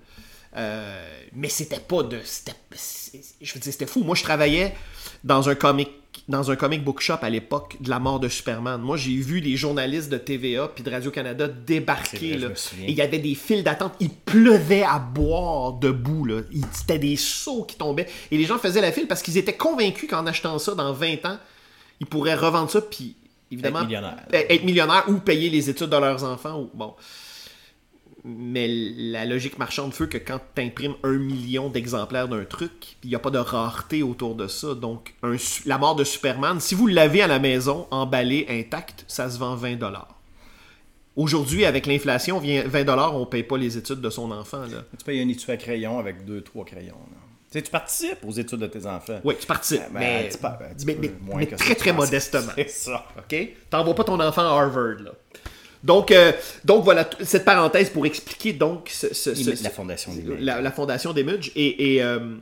[SPEAKER 1] Mais c'était pas de... je veux dire, c'était fou. Moi, je travaillais dans un comic dans un comic book shop à l'époque de la mort de Superman. Moi, j'ai vu les journalistes de TVA puis de Radio-Canada débarquer.
[SPEAKER 2] Vrai,
[SPEAKER 1] Là,
[SPEAKER 2] je me souviens.
[SPEAKER 1] et il y avait des files d'attente. Il pleuvait à boire debout. Là. C'était des seaux qui tombaient. Et les gens faisaient la file parce qu'ils étaient convaincus qu'en achetant ça dans 20 ans, ils pourraient revendre ça puis évidemment être millionnaire ou payer les études de leurs enfants. Ou, bon. Mais la logique marchande fait que quand tu imprimes 1 million d'exemplaires d'un truc, il n'y a pas de rareté autour de ça. Donc, la mort de Superman, si vous l'avez à la maison, emballé, intact, ça se vend 20$. Aujourd'hui, avec l'inflation, 20$, on ne paye pas les études de son enfant. Là.
[SPEAKER 2] Tu payes un étui à crayon avec 2-3 crayons. Là. Tu sais, tu participes aux études de tes enfants.
[SPEAKER 1] Oui, tu participes, mais
[SPEAKER 2] que
[SPEAKER 1] très, très modestement.
[SPEAKER 2] C'est ça.
[SPEAKER 1] OK? T'envoies pas ton enfant à Harvard, là. Donc voilà, cette parenthèse pour expliquer donc
[SPEAKER 2] la fondation d'Image.
[SPEAKER 1] La fondation d'Image. Et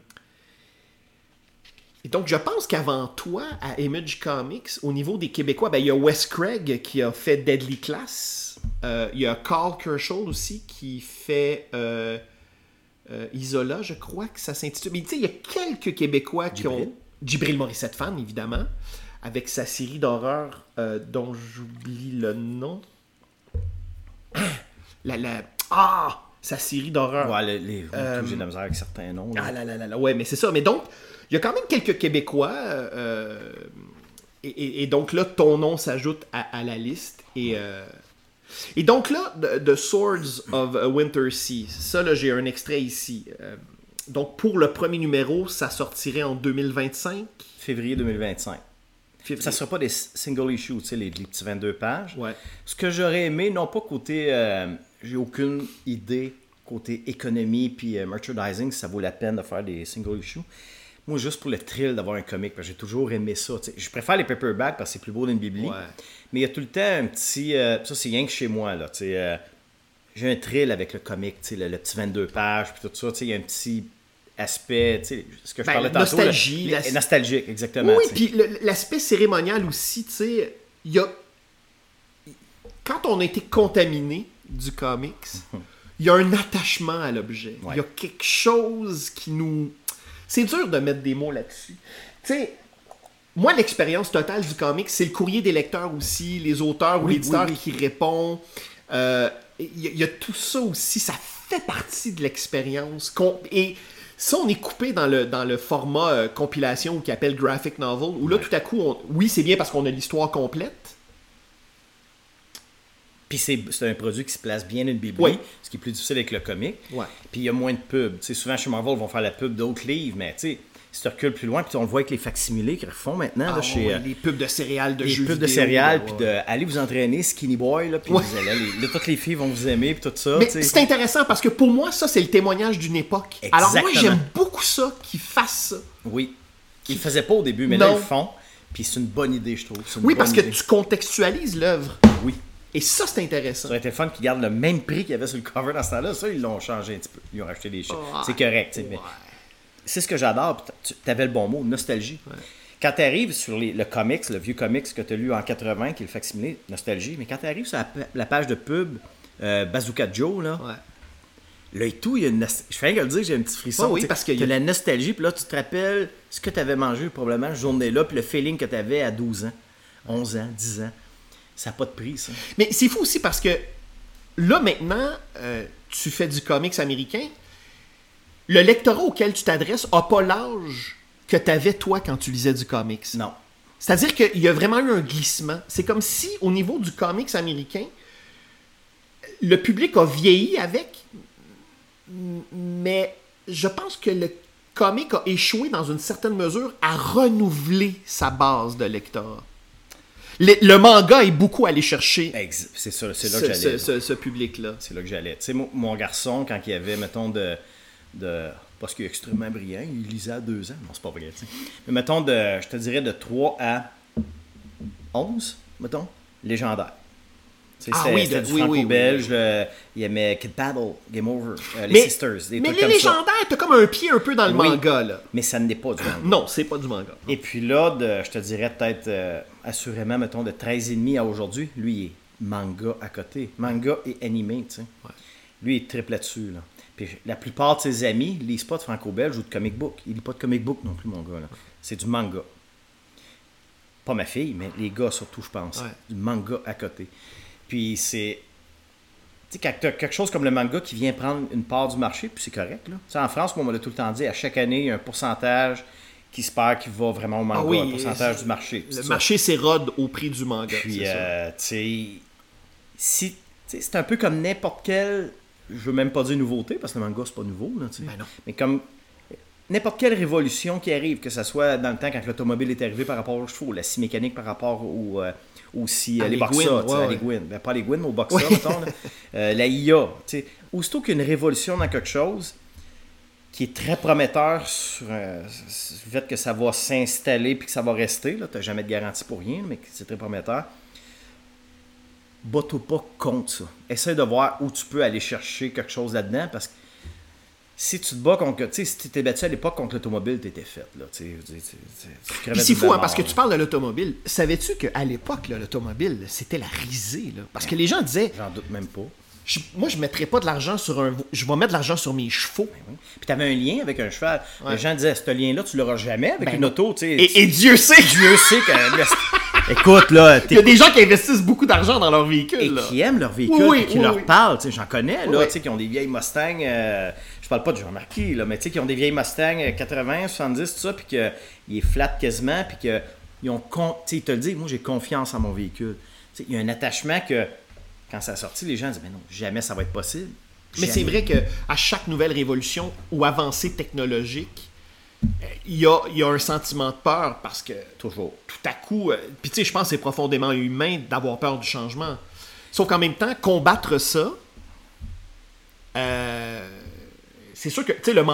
[SPEAKER 1] donc, je pense qu'avant toi, à Image Comics, au niveau des Québécois, il y a Wes Craig qui a fait Deadly Class. Il y a Carl Kerschel aussi qui fait Isola, je crois que ça s'intitule. Mais tu sais, il y a quelques Québécois qui ont... Djibril Morissette fan, évidemment, avec sa série d'horreur dont j'oublie le nom. Sa série d'horreur.
[SPEAKER 2] Ouais, j'ai de la misère avec certains noms. Là.
[SPEAKER 1] Ouais, mais c'est ça. Mais donc, il y a quand même quelques Québécois. Et donc là, ton nom s'ajoute à la liste. Et donc là, The Swords of Wintersea, ça, là, j'ai un extrait ici. Donc, pour le premier numéro, ça sortirait en 2025.
[SPEAKER 2] Février 2025. Ça ne sera pas des single issues, tu sais, les petits 22 pages.
[SPEAKER 1] Ouais.
[SPEAKER 2] Ce que j'aurais aimé, non pas côté... j'ai aucune idée côté économie puis merchandising, si ça vaut la peine de faire des single issues. Moi, juste pour le thrill d'avoir un comic, parce que j'ai toujours aimé ça. T'sais. Je préfère les paperbacks parce que c'est plus beau d'une bibli.
[SPEAKER 1] Ouais.
[SPEAKER 2] Mais il y a tout le temps un petit... ça, c'est rien que chez moi, là. J'ai un thrill avec le comic, le petit 22 pages, puis tout ça. Il y a un petit... aspect, tu sais, ce que je parlais tantôt.
[SPEAKER 1] Nostalgie.
[SPEAKER 2] Nostalgique, exactement.
[SPEAKER 1] Oui, puis l'aspect cérémonial aussi, tu sais, il y a... Quand on a été contaminé du comics, il y a un attachement à l'objet. Il y a quelque chose qui nous... C'est dur de mettre des mots là-dessus. Tu sais, moi, l'expérience totale du comics, c'est le courrier des lecteurs aussi, les auteurs ou l'éditeur qui répond. Il y a tout ça aussi, ça fait partie de l'expérience. Et... ça, on est coupé dans le format compilation qui appelle graphic novel, où là, tout à coup, oui, c'est bien parce qu'on a l'histoire complète.
[SPEAKER 2] Puis c'est un produit qui se place bien dans une bibli, ce qui est plus difficile avec le comic.
[SPEAKER 1] Ouais.
[SPEAKER 2] Puis il y a moins de pubs. T'sais, souvent, chez Marvel, ils vont faire la pub d'autres livres, mais tu sais, si tu recules plus loin, puis on le voit avec les facsimilés qu'ils refont maintenant. Là, chez,
[SPEAKER 1] les pubs de céréales de jeux vidéo.
[SPEAKER 2] Les pubs de céréales, puis allez vous entraîner, Skinny Boy, là, puis toutes les filles vont vous aimer, puis tout ça.
[SPEAKER 1] Mais c'est intéressant parce que pour moi, ça, c'est le témoignage d'une époque.
[SPEAKER 2] Exactement.
[SPEAKER 1] Alors moi, j'aime beaucoup ça, qu'ils fassent ça.
[SPEAKER 2] Oui. Ils le faisaient pas au début, mais là, ils le font. Puis c'est une bonne idée, je trouve.
[SPEAKER 1] Oui, parce que tu contextualises l'œuvre.
[SPEAKER 2] Oui.
[SPEAKER 1] Et ça, c'est intéressant.
[SPEAKER 2] Ça aurait été fun qu'ils gardent le même prix qu'il y avait sur le cover dans ce temps-là. Ça, ils l'ont changé un petit peu. Ils ont racheté des chiffres. C'est correct, mais c'est ce que j'adore. Tu avais le bon mot, nostalgie. Ouais. Quand tu arrives sur le comics, le vieux comics que tu as lu en 80, qui est le facsimilé, nostalgie, mais quand tu arrives sur la page de pub Bazooka Joe, là, là et tout, il y a une je fais rien que le dire, j'ai un petit frisson.
[SPEAKER 1] Oui, parce que
[SPEAKER 2] tu as la nostalgie, puis là, tu te rappelles ce que tu avais mangé probablement cette journée-là, puis le feeling que tu avais à 12 ans, 11 ans, 10 ans. Ça n'a pas de prix, ça.
[SPEAKER 1] Mais c'est fou aussi parce que là, maintenant, tu fais du comics américain. Le lectorat auquel tu t'adresses n'a pas l'âge que tu avais, toi, quand tu lisais du comics.
[SPEAKER 2] Non.
[SPEAKER 1] C'est-à-dire qu'il y a vraiment eu un glissement. C'est comme si, au niveau du comics américain, le public a vieilli avec, mais je pense que le comic a échoué, dans une certaine mesure, à renouveler sa base de lectorat. Le manga est beaucoup allé chercher
[SPEAKER 2] c'est ça, c'est là que j'allais.
[SPEAKER 1] Ce public-là.
[SPEAKER 2] C'est là que j'allais. Tu sais, mon garçon, quand il avait, mettons, parce qu'il est extrêmement brillant, il lisait à 2 ans. Non, c'est pas vrai, tu sais. Mais mettons, je te dirais de 3 à 11, mettons, légendaire. C'était du franco-belge, il aimait Kid Paddle, Game Over, les Sisters, des trucs comme ça.
[SPEAKER 1] Mais les légendaires, t'as comme un pied un peu dans le manga, là.
[SPEAKER 2] Mais ça n'est pas du manga.
[SPEAKER 1] Non, c'est pas du manga. Non.
[SPEAKER 2] Et puis là, je te dirais peut-être, assurément, mettons, de 13,5 à aujourd'hui, lui, il est manga à côté. Manga et animé, tu sais. Ouais. Lui, il triple là-dessus, là. Puis la plupart de ses amis ne lisent pas de franco-belge ou de comic book. Il lit pas de comic book non plus, mon gars, là. C'est du manga. pas ma fille, mais les gars surtout, je pense.
[SPEAKER 1] Ouais.
[SPEAKER 2] Du manga à côté. Puis c'est... Tu sais, quand tu as quelque chose comme le manga qui vient prendre une part du marché, puis c'est correct, là. Tu sais, en France, moi, on m'a tout le temps dit, à chaque année, il y a un pourcentage qui se perd, qui va vraiment au manga, un pourcentage du marché.
[SPEAKER 1] Le marché s'érode au prix du manga.
[SPEAKER 2] Puis, tu sais, c'est un peu comme n'importe quelle, je veux même pas dire nouveauté, parce que le manga, c'est pas nouveau, là, tu sais.
[SPEAKER 1] Ben non.
[SPEAKER 2] Mais comme n'importe quelle révolution qui arrive, que ce soit dans le temps quand l'automobile est arrivé par rapport aux chevaux, la scie mécanique par rapport aussi les boxa, les Gwyn. Ben, pas les Gwyn, mais aux boxa, mettons. Là. La IA. T'sais. Aussitôt qu'il y a une révolution dans quelque chose qui est très prometteur sur le fait que ça va s'installer puis que ça va rester, tu n'as jamais de garantie pour rien, mais c'est très prometteur, bats-toi pas contre ça. Essaie de voir où tu peux aller chercher quelque chose là-dedans, parce que si tu te bats contre... Tu sais, si tu t'es battu à l'époque contre l'automobile, tu étais fait. Là, tu
[SPEAKER 1] puis c'est fou, hein, parce que tu parles de l'automobile. Savais-tu qu'à l'époque, là, l'automobile, c'était la risée? Là? Parce que les gens disaient...
[SPEAKER 2] J'en doute même pas.
[SPEAKER 1] Moi, je ne mettrais pas de l'argent sur un... Je vais mettre de l'argent sur mes chevaux.
[SPEAKER 2] Ben oui. Puis tu avais un lien avec un cheval. Ouais. Les gens disaient, ce lien-là, tu l'auras jamais avec une auto.
[SPEAKER 1] Et Dieu sait!
[SPEAKER 2] Dieu sait que... Écoute, là...
[SPEAKER 1] Il y a des gens qui investissent beaucoup d'argent dans leur véhicule.
[SPEAKER 2] Et
[SPEAKER 1] là.
[SPEAKER 2] qui aiment leur véhicule, et qui leur parlent. J'en connais, là, qui ont des vieilles Mustang... je parle pas de Jean-Marquis, là, mais qui ont des vieilles Mustang 80, 70, tout ça, puis qu'ils est flat quasiment, puis qu'ils ont... Ils te le disent, moi, j'ai confiance en mon véhicule. Il y a un attachement que... Quand ça a sorti, les gens disent « Mais non, jamais ça va être possible. »
[SPEAKER 1] Mais c'est vrai qu'à chaque nouvelle révolution ou avancée technologique, il y a un sentiment de peur parce que
[SPEAKER 2] toujours,
[SPEAKER 1] tout à coup... Puis tu sais, je pense que c'est profondément humain d'avoir peur du changement. Sauf qu'en même temps, combattre ça, c'est sûr que, tu sais, le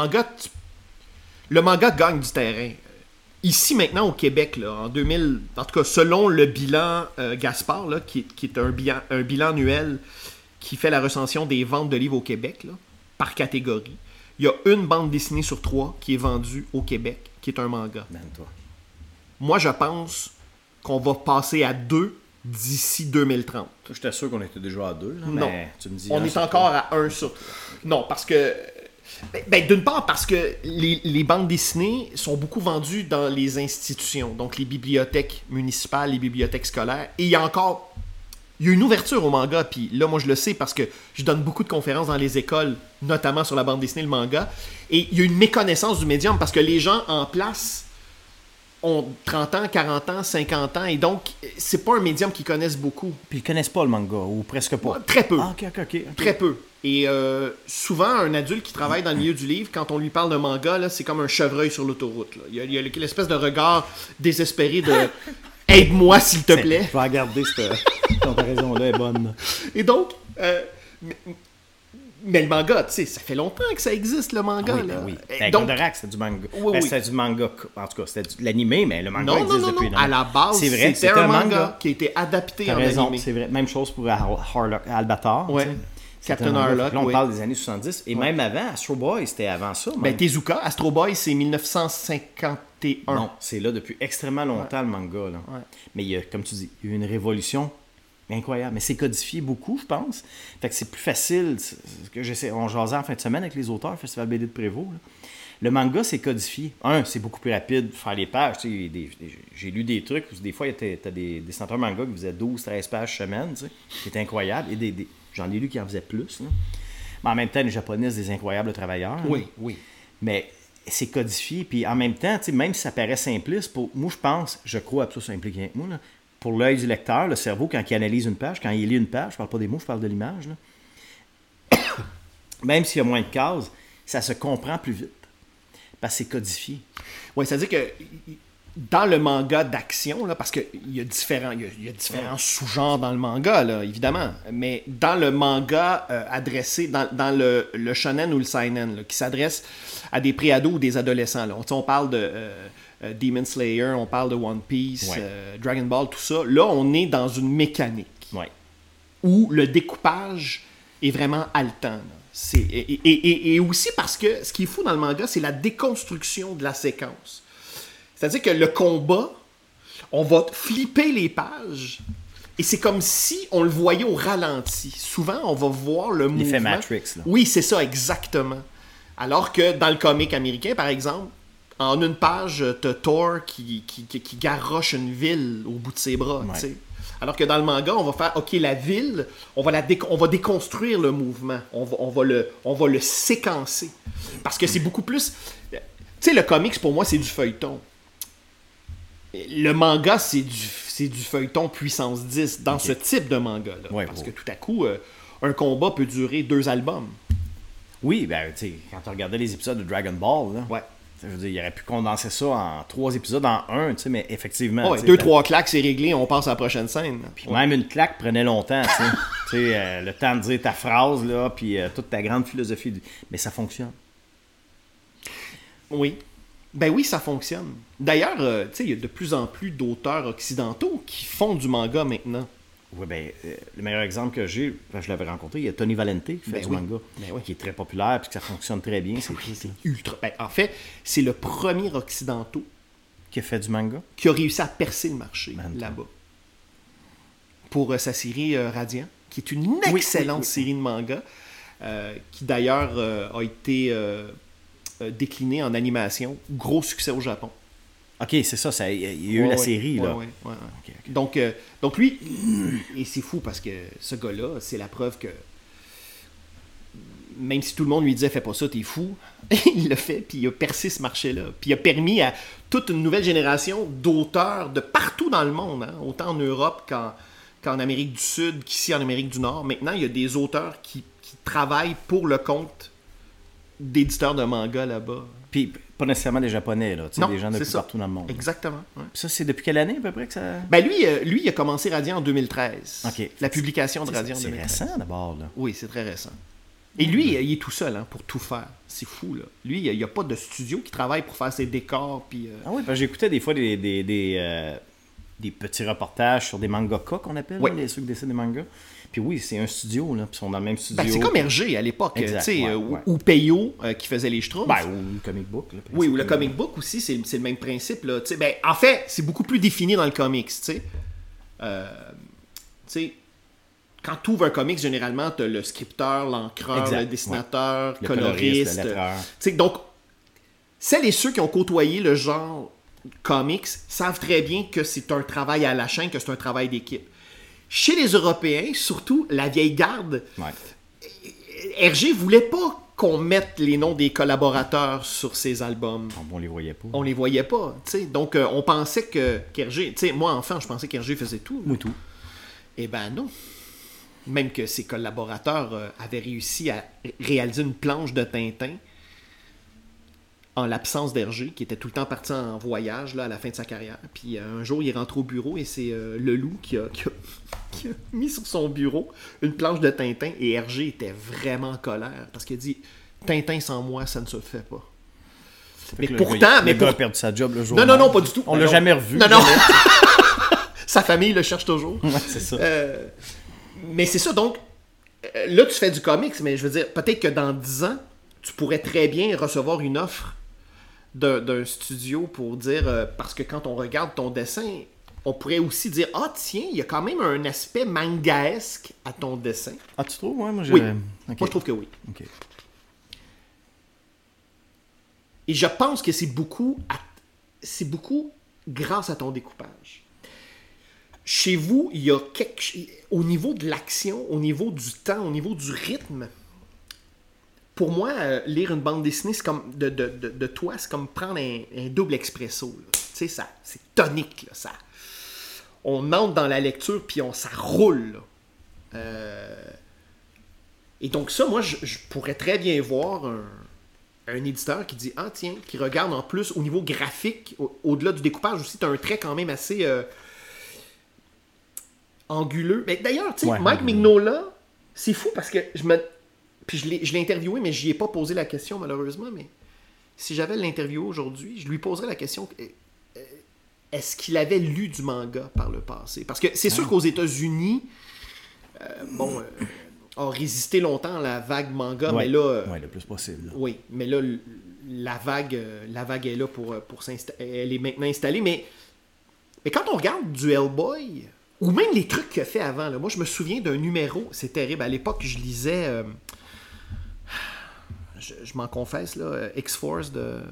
[SPEAKER 1] manga gagne du terrain. Ici, maintenant, au Québec, là, en 2000, en tout cas, selon le bilan Gaspard, là, qui est un bilan annuel qui fait la recension des ventes de livres au Québec, là, par catégorie, il y a une bande dessinée sur 3 qui est vendue au Québec, qui est un manga.
[SPEAKER 2] Toi.
[SPEAKER 1] Moi, je pense qu'on va passer à 2 d'ici 2030.
[SPEAKER 2] J'étais sûr qu'on était déjà à 2. Là,
[SPEAKER 1] non,
[SPEAKER 2] mais tu me dis
[SPEAKER 1] on est encore à 1 sur 3. Non, parce que... d'une part, parce que les bandes dessinées sont beaucoup vendues dans les institutions, donc les bibliothèques municipales, les bibliothèques scolaires, et il y a une ouverture au manga, puis là, moi, je le sais parce que je donne beaucoup de conférences dans les écoles, notamment sur la bande dessinée, le manga, et il y a une méconnaissance du médium, parce que les gens en place ont 30 ans, 40 ans, 50 ans, et donc, c'est pas un médium qu'ils connaissent beaucoup.
[SPEAKER 2] Puis ils connaissent pas le manga, ou presque pas.
[SPEAKER 1] Très peu.
[SPEAKER 2] Ah, ok.
[SPEAKER 1] Très peu. Et souvent, un adulte qui travaille dans le milieu du livre, quand on lui parle de manga, là, c'est comme un chevreuil sur l'autoroute. Là. Il y a l'espèce de regard désespéré de « Aide-moi, s'il te plaît ».
[SPEAKER 2] Je vais regarder cette comparaison-là, est bonne.
[SPEAKER 1] Et donc, mais le manga, tu sais, ça fait longtemps que ça existe, le manga.
[SPEAKER 2] Oui,
[SPEAKER 1] là.
[SPEAKER 2] Oui.
[SPEAKER 1] Donc,
[SPEAKER 2] Goldorak, c'était du manga.
[SPEAKER 1] Oui.
[SPEAKER 2] C'était du manga, en tout cas, c'était de l'animé, mais le manga existe depuis longtemps.
[SPEAKER 1] À la base, c'était un manga qui a été adapté
[SPEAKER 2] T'as
[SPEAKER 1] en
[SPEAKER 2] raison,
[SPEAKER 1] animé.
[SPEAKER 2] C'est vrai. Même chose pour Albator.
[SPEAKER 1] Ouais. Captain Harlock.
[SPEAKER 2] Là, on parle des années 70. Et même avant, Astro Boy, c'était avant ça.
[SPEAKER 1] Tezuka, Astro Boy, c'est 1951.
[SPEAKER 2] Non, c'est là depuis extrêmement longtemps, le manga. Là.
[SPEAKER 1] Ouais.
[SPEAKER 2] Mais comme tu dis, il y a eu une révolution incroyable. Mais c'est codifié beaucoup, je pense. Fait que c'est plus facile. On jasait en fin de semaine avec les auteurs, Festival BD de Prévost. Là. Le manga, c'est codifié. C'est beaucoup plus rapide de faire les pages. J'ai lu des trucs où des fois, t'as des dessinateurs manga qui faisaient 12-13 pages semaine, qui étaient incroyables. Et j'en ai lu qui en faisaient plus. Là. Mais en même temps, les Japonais, c'est des incroyables travailleurs.
[SPEAKER 1] Oui.
[SPEAKER 2] Mais c'est codifié. Puis en même temps, même si ça paraît simpliste, moi, je crois que ça implique rien que moi. Là. Pour l'œil du lecteur, le cerveau, quand il analyse une page, quand il lit une page, je parle pas des mots, je parle de l'image. Là. Même s'il y a moins de cases, ça se comprend plus vite. Parce que c'est codifié.
[SPEAKER 1] Oui, c'est-à-dire que dans le manga d'action, là, parce qu'il y a différents sous-genres dans le manga, là, évidemment, mais dans le manga adressé, dans le shonen ou le seinen, là, qui s'adresse à des pré-ados ou des adolescents, là. On parle de Demon Slayer, on parle de One Piece, Dragon Ball, tout ça. Là, on est dans une mécanique où le découpage est vraiment haletant, là. Et aussi parce que ce qui est fou dans le manga, c'est la déconstruction de la séquence. C'est-à-dire que le combat, on va flipper les pages et c'est comme si on le voyait au ralenti. Souvent, on va voir le mouvement.
[SPEAKER 2] L'effet Matrix. Là.
[SPEAKER 1] Oui, c'est ça, exactement. Alors que dans le comic américain, par exemple, En une page, t'as Thor qui garroche une ville au bout de ses bras, tu sais. Alors que dans le manga, on va faire, OK, la ville, on va déconstruire le mouvement. On va le séquencer. Parce que c'est beaucoup plus... Tu sais, le comics, pour moi, c'est du feuilleton. Le manga, c'est du feuilleton puissance 10 dans ce type de manga-là.
[SPEAKER 2] Ouais,
[SPEAKER 1] parce que tout à coup, un combat peut durer 2 albums.
[SPEAKER 2] Oui, ben, tu sais, quand tu regardais les épisodes de Dragon Ball, là,
[SPEAKER 1] Ouais.
[SPEAKER 2] je veux dire, il aurait pu condenser ça en 3 épisodes en 1, tu sais, mais effectivement.
[SPEAKER 1] Ouais, 2-3 claques, c'est réglé, on passe à la prochaine scène.
[SPEAKER 2] Puis même une claque prenait longtemps, tu sais. Tu sais, le temps de dire ta phrase, là, puis toute ta grande philosophie. Mais ça fonctionne.
[SPEAKER 1] Oui. Ben oui, ça fonctionne. D'ailleurs, tu sais, il y a de plus en plus d'auteurs occidentaux qui font du manga maintenant.
[SPEAKER 2] Oui, ben, le meilleur exemple que j'ai, je l'avais rencontré, il y a Tony Valente qui fait du manga, qui est très populaire, puis que ça fonctionne très bien. C'est
[SPEAKER 1] ultra. Ben, en fait, c'est le premier occidentaux
[SPEAKER 2] qui a fait du manga,
[SPEAKER 1] qui a réussi à percer le marché là-bas. Pour sa série Radiant, qui est une excellente série de manga, qui d'ailleurs a été déclinée en animation. Gros succès au Japon.
[SPEAKER 2] OK, c'est ça, il y a eu la série, là.
[SPEAKER 1] Ouais. Okay. Donc lui, et c'est fou parce que ce gars-là, c'est la preuve que même si tout le monde lui disait « Fais pas ça, t'es fou », il l'a fait, puis il a percé ce marché-là. Puis il a permis à toute une nouvelle génération d'auteurs de partout dans le monde, hein, autant en Europe qu'en Amérique du Sud, qu'ici en Amérique du Nord. Maintenant, il y a des auteurs qui travaillent pour le compte d'éditeurs de manga là-bas.
[SPEAKER 2] Puis pas nécessairement des Japonais, là,
[SPEAKER 1] non,
[SPEAKER 2] des gens de
[SPEAKER 1] c'est
[SPEAKER 2] partout dans le monde.
[SPEAKER 1] Exactement. Ouais.
[SPEAKER 2] Ça, c'est depuis quelle année à peu près que ça...
[SPEAKER 1] Ben lui, il a commencé Radiant en 2013.
[SPEAKER 2] OK.
[SPEAKER 1] La publication de Radiant en 2013.
[SPEAKER 2] C'est récent d'abord, là.
[SPEAKER 1] Oui, c'est très récent. Et lui, il est tout seul pour tout faire. C'est fou, là. Lui, il n'y a pas de studio qui travaille pour faire ses décors. Puis,
[SPEAKER 2] Ah oui, parce que j'écoutais des fois des petits reportages sur des mangaka qu'on appelle, là, ceux qui dessinent des mangas. Puis oui, c'est un studio, là, puis ils sont dans le même studio.
[SPEAKER 1] Ben, c'est comme Hergé à l'époque,
[SPEAKER 2] exact,
[SPEAKER 1] ou Peyo qui faisait les Schtroumpfs.
[SPEAKER 2] Ben, ou le comic book. Là,
[SPEAKER 1] oui, ou le comic book aussi, c'est le même principe. Là. Ben, en fait, c'est beaucoup plus défini dans le comics. Tu sais, quand tu ouvres un comics, généralement, tu as le scripteur, l'encreur, le dessinateur, le coloriste. Le lettreur. Donc, celles et ceux qui ont côtoyé le genre comics savent très bien que c'est un travail à la chaîne, que c'est un travail d'équipe. Chez les Européens, surtout la vieille garde, Hergé voulait pas qu'on mette les noms des collaborateurs sur ses albums.
[SPEAKER 2] On les voyait pas.
[SPEAKER 1] On les voyait pas. T'sais. Donc, on pensait qu'Hergé... Moi, enfant, je pensais qu'Hergé faisait tout.
[SPEAKER 2] Moi, tout.
[SPEAKER 1] Eh ben non. Même que ses collaborateurs avaient réussi à réaliser une planche de Tintin en l'absence d'Hergé, qui était tout le temps parti en voyage là, à la fin de sa carrière. Puis un jour, il est rentré au bureau et c'est Leloup qui a mis sur son bureau une planche de Tintin et Hergé était vraiment en colère parce qu'il a dit « Tintin sans moi, ça ne se fait pas ». Mais pourtant...
[SPEAKER 2] Le gars a perdu sa job le jour.
[SPEAKER 1] Non, pas du tout.
[SPEAKER 2] On l'a jamais revu.
[SPEAKER 1] Non. Sa famille le cherche toujours.
[SPEAKER 2] Ouais, c'est ça.
[SPEAKER 1] Mais c'est ça, donc, là, tu fais du comics, mais je veux dire, peut-être que dans 10 ans, tu pourrais très bien recevoir une offre d'un studio pour dire, parce que quand on regarde ton dessin, on pourrait aussi dire, ah tiens, il y a quand même un aspect mangaesque à ton dessin.
[SPEAKER 2] Ah, tu trouves? Ouais, moi,
[SPEAKER 1] oui.
[SPEAKER 2] Okay.
[SPEAKER 1] Moi, je trouve que oui.
[SPEAKER 2] Okay.
[SPEAKER 1] Et je pense que c'est beaucoup grâce à ton découpage. Chez vous, il y a au niveau de l'action, au niveau du temps, au niveau du rythme, pour moi, lire une bande dessinée, c'est comme de toi, c'est comme prendre un double expresso. Tu sais, c'est tonique. Là, ça. On entre dans la lecture, puis ça roule. Et donc ça, moi, je pourrais très bien voir un éditeur qui dit « Ah tiens », qui regarde en plus au niveau graphique, au-delà du découpage aussi, tu as un trait quand même assez anguleux. Mais d'ailleurs, tu sais, Mike Mignola, c'est fou parce que Puis je l'ai interviewé, mais je n'y ai pas posé la question, malheureusement. Mais si j'avais l'interviewé aujourd'hui, je lui poserais la question est-ce qu'il avait lu du manga par le passé? Parce que c'est sûr qu'aux États-Unis, a résisté longtemps à la vague manga, mais là...
[SPEAKER 2] Oui, le plus possible. Là.
[SPEAKER 1] Oui, mais là, la vague est là pour s'installer. Elle est maintenant installée, mais quand on regarde du Hellboy, ou même les trucs qu'il a fait avant, là, moi, je me souviens d'un numéro, c'est terrible, à l'époque, je lisais... je m'en confesse, là, X-Force de...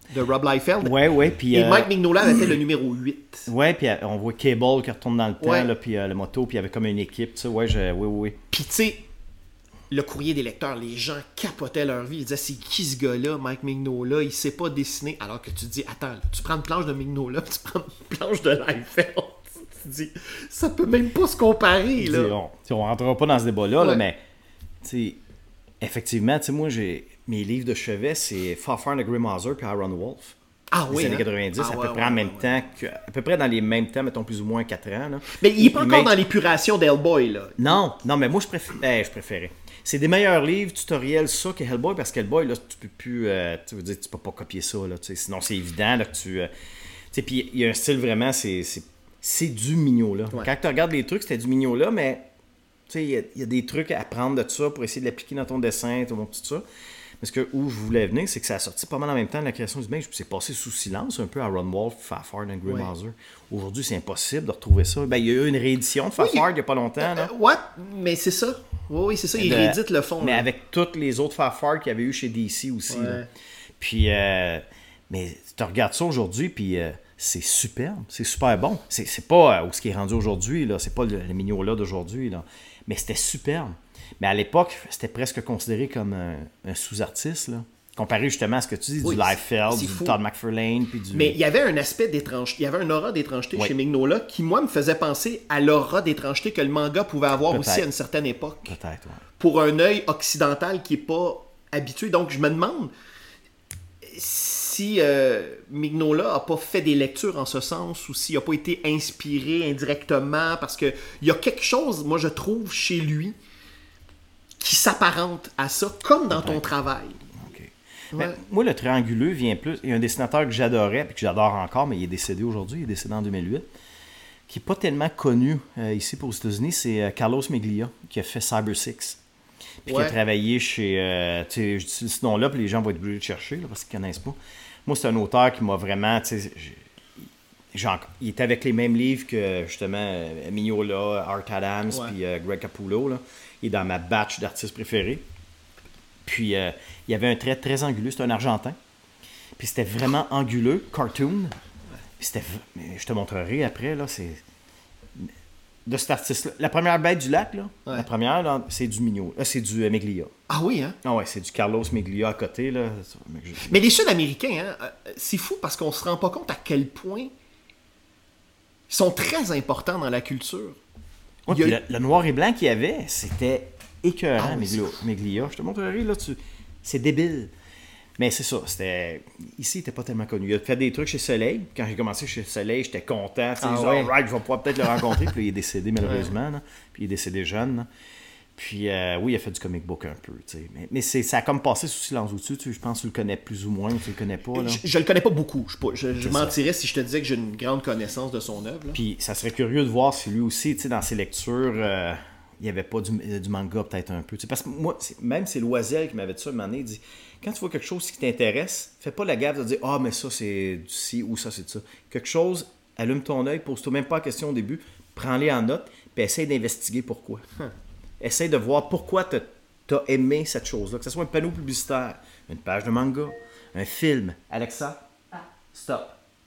[SPEAKER 1] de Rob Liefeld.
[SPEAKER 2] Ouais, puis...
[SPEAKER 1] Et Mike Mignola avait fait le numéro 8.
[SPEAKER 2] Ouais, puis on voit Cable qui retourne dans le temps,
[SPEAKER 1] Ouais.
[SPEAKER 2] là, puis le moto, puis il y avait comme une équipe, tu sais, oui.
[SPEAKER 1] Puis tu sais, le courrier des lecteurs, les gens capotaient leur vie. Ils disaient, c'est qui ce gars-là, Mike Mignola? Il sait pas dessiner. Alors que tu te dis, attends, là, tu prends une planche de Mignola, puis tu prends une planche de Liefeld. Tu te dis, ça peut même pas se comparer, là.
[SPEAKER 2] On rentrera pas dans ce débat-là, là,
[SPEAKER 1] Ouais.
[SPEAKER 2] mais, tu sais, effectivement, tu sais, moi, mes livres de chevet, c'est Fafhrd de Grim Hauser puis Iron Wolf.
[SPEAKER 1] Ah
[SPEAKER 2] Les
[SPEAKER 1] oui,
[SPEAKER 2] années
[SPEAKER 1] hein?
[SPEAKER 2] 90,
[SPEAKER 1] Ah,
[SPEAKER 2] à
[SPEAKER 1] ouais,
[SPEAKER 2] peu près
[SPEAKER 1] ouais,
[SPEAKER 2] en même
[SPEAKER 1] ouais.
[SPEAKER 2] temps, à peu près dans les mêmes temps, mettons plus ou moins 4 ans. Là.
[SPEAKER 1] Mais il est pas
[SPEAKER 2] Puis
[SPEAKER 1] encore dans l'épuration d'Hellboy, là.
[SPEAKER 2] Non, mais moi, je préférais. C'est des meilleurs livres tutoriels, ça, que Hellboy, parce que Hellboy, là, tu peux plus... tu veux dire, tu peux pas copier ça, là, tu sais, sinon c'est évident, là, que tu... tu sais, puis il y a un style vraiment, c'est du Mignola.
[SPEAKER 1] Ouais.
[SPEAKER 2] Quand tu regardes les trucs, c'était du Mignola, mais, tu sais, il y a des trucs à prendre de ça pour essayer de l'appliquer dans ton dessin, tout ça. Parce que où je voulais venir, c'est que ça a sorti pas mal en même temps de la création du mec. C'est passé sous silence un peu à Ron Wolf, Fafhrd et Grim Hauser. Aujourd'hui, c'est impossible de retrouver ça. Ben, il y a eu une réédition de Fafhrd il n'y a pas longtemps. Là.
[SPEAKER 1] Ouais, mais c'est ça. Oui, c'est ça. Ils rééditent le fond.
[SPEAKER 2] Mais
[SPEAKER 1] là.
[SPEAKER 2] avec toutes les autres Fafhrd qu'il y avait eu chez DC aussi.
[SPEAKER 1] Ouais.
[SPEAKER 2] Là. Puis, mais tu regardes ça aujourd'hui, puis c'est superbe. C'est super bon. C'est pas où ce qui est rendu aujourd'hui. Là. C'est pas le Mignola d'aujourd'hui. Là. Mais c'était superbe. Mais à l'époque, c'était presque considéré comme un sous-artiste, là. Comparé justement à ce que tu dis,
[SPEAKER 1] Oui,
[SPEAKER 2] du Liefeld,
[SPEAKER 1] c'est
[SPEAKER 2] du
[SPEAKER 1] fou.
[SPEAKER 2] Todd McFarlane, puis du...
[SPEAKER 1] Mais il y avait un aspect d'étrangeté, il y avait un aura d'étrangeté
[SPEAKER 2] Ouais.
[SPEAKER 1] chez Mignola qui, moi, me faisait penser à l'aura d'étrangeté que le manga pouvait avoir
[SPEAKER 2] Peut-être.
[SPEAKER 1] aussi à une certaine époque.
[SPEAKER 2] Peut-être, ouais.
[SPEAKER 1] Pour un œil occidental qui n'est pas habitué. Donc, je me demande si Mignola n'a pas fait des lectures en ce sens ou s'il n'a pas été inspiré indirectement parce qu'il y a quelque chose, moi, je trouve, chez lui qui s'apparente à ça, comme dans ton travail.
[SPEAKER 2] OK.
[SPEAKER 1] Ouais.
[SPEAKER 2] Ben, moi, le trianguleux vient plus... Il y a un dessinateur que j'adorais, puis que j'adore encore, mais il est décédé aujourd'hui, il est décédé en 2008, qui n'est pas tellement connu ici pour les États-Unis, c'est Carlos Meglia, qui a fait Cyber Six. Puis qui a
[SPEAKER 1] Ouais.
[SPEAKER 2] travaillé chez... tu sais, je dis ce nom-là, puis les gens vont être obligés de chercher, là, parce qu'ils ne connaissent pas. Moi, c'est un auteur qui m'a vraiment... tu sais, il était avec les mêmes livres que, justement, Mignola, Art Adams,
[SPEAKER 1] Ouais.
[SPEAKER 2] puis Greg Capullo, là. Il est dans ma batch d'artistes préférés. Puis, il y avait un trait très anguleux. C'était un argentin. Puis, c'était vraiment anguleux, cartoon. Puis, mais je te montrerai après, là, c'est... De cet artiste-là. La première bête du lac, là,
[SPEAKER 1] Ouais.
[SPEAKER 2] la première, là, c'est du Mignola. C'est du Meglia.
[SPEAKER 1] Ah oui, hein?
[SPEAKER 2] Ah ouais, c'est du Carlos Meglia à côté, là.
[SPEAKER 1] Mais les Sud-Américains, hein, c'est fou parce qu'on se rend pas compte à quel point ils sont très importants dans la culture.
[SPEAKER 2] Ouais,
[SPEAKER 1] Il y a-
[SPEAKER 2] puis le noir et blanc qu'il y avait, c'était écœurant,
[SPEAKER 1] Ah oui,
[SPEAKER 2] Meglia. Je te montrerai, là, c'est débile. Mais c'est ça, c'était... Ici, il n'était pas tellement connu. Il a fait des trucs chez Soleil. Quand j'ai commencé chez Soleil, j'étais content. Tu sais,
[SPEAKER 1] Ah
[SPEAKER 2] je dis,
[SPEAKER 1] ouais.
[SPEAKER 2] alright, je vais pouvoir peut-être le rencontrer. Puis là, il est décédé, malheureusement. Là. Puis il est décédé jeune. Là. Puis oui, il a fait du comic book un peu. Tu sais. Mais ça a comme passé sous silence au-dessus. Je pense que tu le connais plus ou moins, ou tu le connais pas. Là.
[SPEAKER 1] Je le connais pas beaucoup. Je
[SPEAKER 2] C'est
[SPEAKER 1] mentirais si je te disais que j'ai une grande connaissance de son œuvre. là.
[SPEAKER 2] Puis ça serait curieux de voir si lui aussi, tu sais, dans ses lectures, il n'y avait pas du manga peut-être un peu. Tu sais, parce que moi, même c'est Loisel qui m'avait dit ça une année, il dit, quand tu vois quelque chose qui t'intéresse, fais pas la gaffe de dire « Ah, mais ça c'est du ci ou ça c'est de ça ». Quelque chose, allume ton œil, pose-toi même pas la question au début, prends-les en note, puis essaye d'investiguer pourquoi. Essaye de voir pourquoi t'as aimé cette chose-là, que ce soit un panneau publicitaire, une page de manga, un film. Alexa, stop.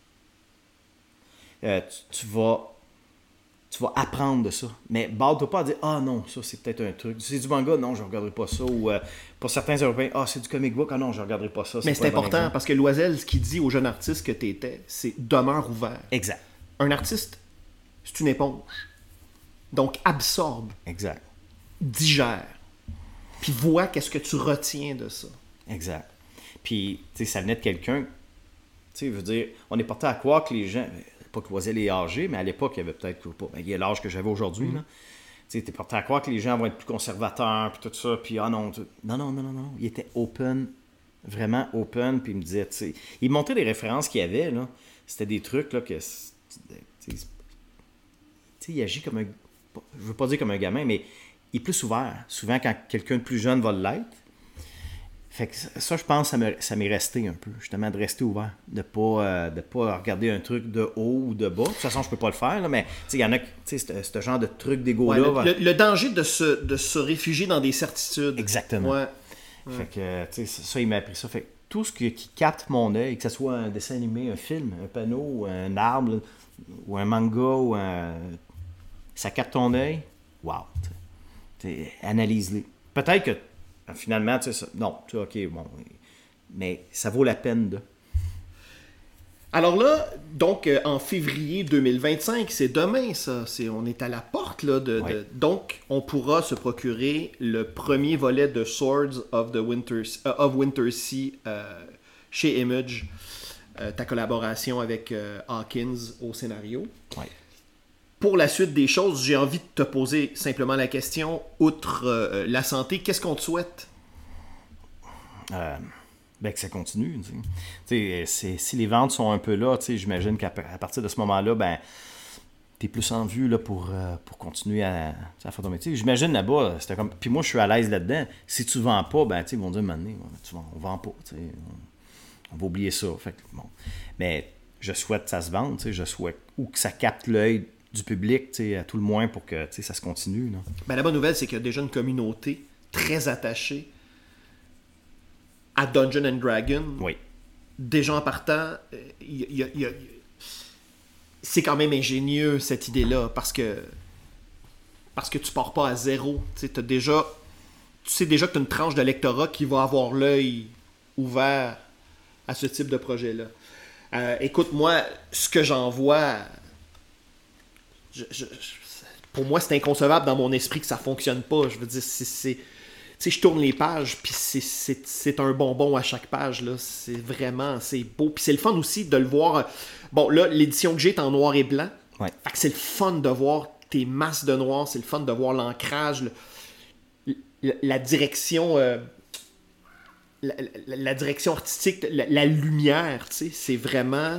[SPEAKER 2] Tu vas apprendre de ça. Mais bade-toi pas à dire « Ah non, ça c'est peut-être un truc. C'est du manga, non, je ne regarderai pas ça. » Ou pour certains Européens « Ah, c'est du comic book, ah non, je ne regarderai pas ça. »
[SPEAKER 1] Mais
[SPEAKER 2] pas
[SPEAKER 1] c'est
[SPEAKER 2] un bon
[SPEAKER 1] important
[SPEAKER 2] exemple.
[SPEAKER 1] parce que Loisel, ce qu'il dit aux jeunes artistes que tu étais, c'est demeure ouvert.
[SPEAKER 2] Exact.
[SPEAKER 1] Un artiste, c'est une éponge. Donc absorbe,
[SPEAKER 2] Exact.
[SPEAKER 1] digère, puis vois qu'est-ce que tu retiens de ça.
[SPEAKER 2] Exact. Puis, tu sais, ça venait de quelqu'un, tu sais, je veux dire, on est porté à croire que les gens, pas que Loisel est âgé, mais à l'époque, il y avait peut-être pas, il y a l'âge que j'avais aujourd'hui, là. Tu sais, t'es porté à croire que les gens vont être plus conservateurs, puis tout ça, puis ah non, non, il était open, vraiment open, puis il me disait, tu sais, il montrait des références qu'il y avait, là, c'était des trucs, là, que, tu sais, il agit comme un, je veux pas dire comme un gamin, mais il est plus ouvert, souvent quand quelqu'un de plus jeune va l'être. Fait que ça, je pense, ça m'est resté un peu, justement, de rester ouvert, de pas regarder un truc de haut ou de bas. De toute façon, je peux pas le faire, là, mais il y en a, tu sais, ce genre de truc d'égo-là.
[SPEAKER 1] Ouais, le danger de se réfugier dans des certitudes.
[SPEAKER 2] Exactement.
[SPEAKER 1] Ouais.
[SPEAKER 2] Fait que, tu sais, ça, il m'a appris ça. Fait que tout ce qui capte mon œil, que ce soit un dessin animé, un film, un panneau, un arbre, ou un manga, ça capte ton œil, wow, analyse-les. Peut-être que finalement, tu sais, non, tu sais, ok, bon, mais ça vaut la peine de...
[SPEAKER 1] Alors là, donc en février 2025, c'est demain ça, on est à la porte là, donc on pourra se procurer le premier volet de Swords of Wintersea chez Image, ta collaboration avec Hawkins au scénario.
[SPEAKER 2] Ouais.
[SPEAKER 1] Pour la suite des choses, j'ai envie de te poser simplement la question, outre la santé, qu'est-ce qu'on te souhaite?
[SPEAKER 2] Que ça continue. Si les ventes sont un peu là, j'imagine qu'à partir de ce moment-là, tu es plus en vue là, pour continuer à faire ton métier. J'imagine là-bas, c'était comme. Puis moi, je suis à l'aise là-dedans. Si tu ne vends pas, ils vont dire maintenant, on ne vend pas. On va oublier ça. Fait que, bon. Mais je souhaite que ça se vende. Je souhaite ou que ça capte l'œil du public, à tout le moins, pour que ça se continue. Là.
[SPEAKER 1] La bonne nouvelle, c'est qu'il y a déjà une communauté très attachée à Dungeons & Dragons.
[SPEAKER 2] Oui.
[SPEAKER 1] Déjà en partant, c'est quand même ingénieux cette idée-là parce que tu pars pas à zéro. Tu sais déjà que tu as une tranche de lectorat qui va avoir l'œil ouvert à ce type de projet-là. Écoute, moi, ce que j'en vois, pour moi, c'est inconcevable dans mon esprit que ça fonctionne pas. Je veux dire, je tourne les pages, puis c'est un bonbon à chaque page, là. C'est beau. Puis c'est le fun aussi de le voir. Bon, là, l'édition que j'ai est en noir et blanc.
[SPEAKER 2] Ouais.
[SPEAKER 1] Fait que c'est le fun de voir tes masses de noir, c'est le fun de voir l'ancrage, la direction... la direction artistique, la lumière, tu sais, c'est vraiment...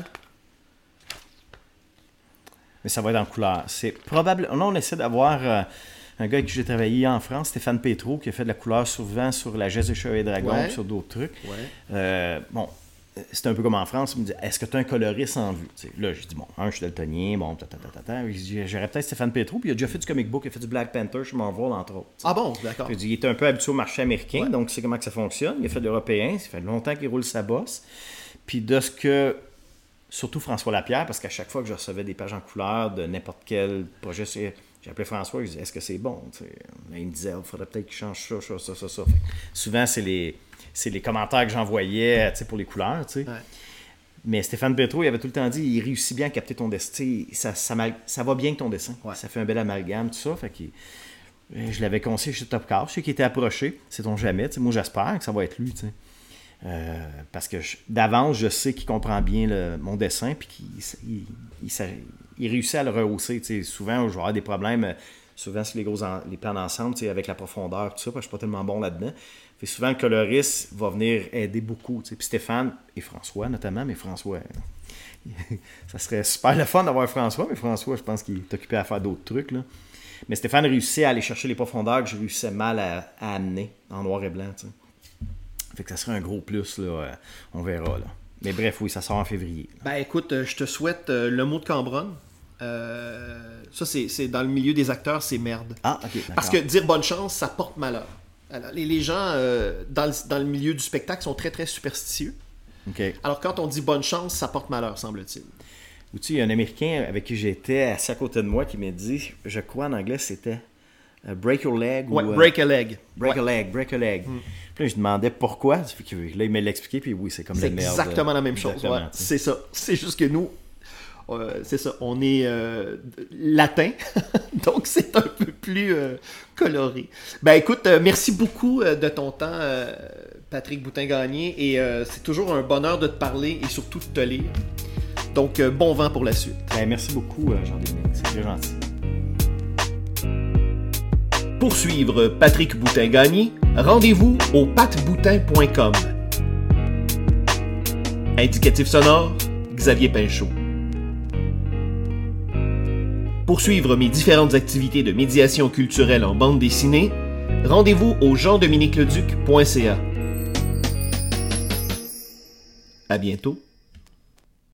[SPEAKER 2] Mais ça va être en couleur. C'est probable... Là, on essaie d'avoir... un gars avec qui j'ai travaillé en France, Stéphane Pétro, qui a fait de la couleur souvent sur la geste des Chevaliers Dragons et sur d'autres trucs.
[SPEAKER 1] Ouais.
[SPEAKER 2] Bon, c'était un peu comme en France. Il me dit, est-ce que tu as un coloriste en vue? T'sais, là, j'ai dit, bon, je suis daltonien, bon, j'aurais peut-être Stéphane Pétro, puis il a déjà fait du comic book, il a fait du Black Panther chez Marvel, entre autres.
[SPEAKER 1] Ah bon, d'accord.
[SPEAKER 2] Puis, il était un peu habitué au marché américain, donc il sait comment que ça fonctionne. Il a fait de l'européen, ça fait longtemps qu'il roule sa bosse. Puis de ce que... Surtout François Lapierre, parce qu'à chaque fois que je recevais des pages en couleur de n'importe quel projet... J'ai appelé François, je lui disais, est-ce que c'est bon? Là, il me disait, il faudrait peut-être qu'il change ça. Souvent, c'est les commentaires que j'envoyais pour les couleurs. Ouais. Mais Stéphane Pétro, il avait tout le temps dit, il réussit bien à capter ton dessin. Ça va bien avec ton dessin. Ouais. Ça fait un bel amalgame, tout ça. Fait que je l'avais conseillé chez Top Car. Je sais qu'il était approché. Sait-on jamais. Moi, j'espère que ça va être lui. Parce que d'avance, je sais qu'il comprend bien mon dessin puis qu'il réussit à le rehausser. Souvent, je vais avoir des problèmes, souvent sur les plans d'ensemble, avec la profondeur, tout ça, parce que je ne suis pas tellement bon là-dedans. Fait souvent, le coloriste va venir aider beaucoup. Puis Stéphane et François notamment, mais François, ça serait super le fun d'avoir François, mais François, je pense qu'il est occupé à faire d'autres trucs. Là. Mais Stéphane réussit à aller chercher les profondeurs que je réussissais mal à amener en noir et blanc. T'sais. Fait que ça serait un gros plus, là. On verra, là. Mais bref, oui, ça sort en février. Là.
[SPEAKER 1] Écoute, je te souhaite le mot de Cambronne. Ça, c'est dans le milieu des acteurs, c'est merde.
[SPEAKER 2] Ah, ok. D'accord.
[SPEAKER 1] Parce que dire bonne chance, ça porte malheur. Alors, les gens dans le milieu du spectacle sont très, très superstitieux.
[SPEAKER 2] Okay.
[SPEAKER 1] Alors, quand on dit bonne chance, ça porte malheur, semble-t-il.
[SPEAKER 2] Ou tu sais, il y a un Américain avec qui j'étais assis à côté de moi qui m'a dit, je crois en anglais, c'était break your leg.
[SPEAKER 1] Ouais, break a leg.
[SPEAKER 2] Break a leg. Puis là, je demandais pourquoi. Là, il me l'a expliqué, puis oui, c'est comme la merde.
[SPEAKER 1] C'est exactement la même chose. Ouais, c'est ça. C'est juste que nous, c'est ça, on est latin, donc c'est un peu plus coloré. Écoute, merci beaucoup de ton temps, Patrick Boutin-Gagné, et c'est toujours un bonheur de te parler et surtout de te lire. Donc, bon vent pour la suite.
[SPEAKER 2] Merci beaucoup, Jean-Dominique, c'est très gentil.
[SPEAKER 1] Pour suivre Patrick Boutin-Gagné, rendez-vous au patboutin.com. Indicatif sonore, Xavier Pinchot. Pour suivre mes différentes activités de médiation culturelle en bande dessinée, rendez-vous au jean-dominiqueleduc.ca. À bientôt.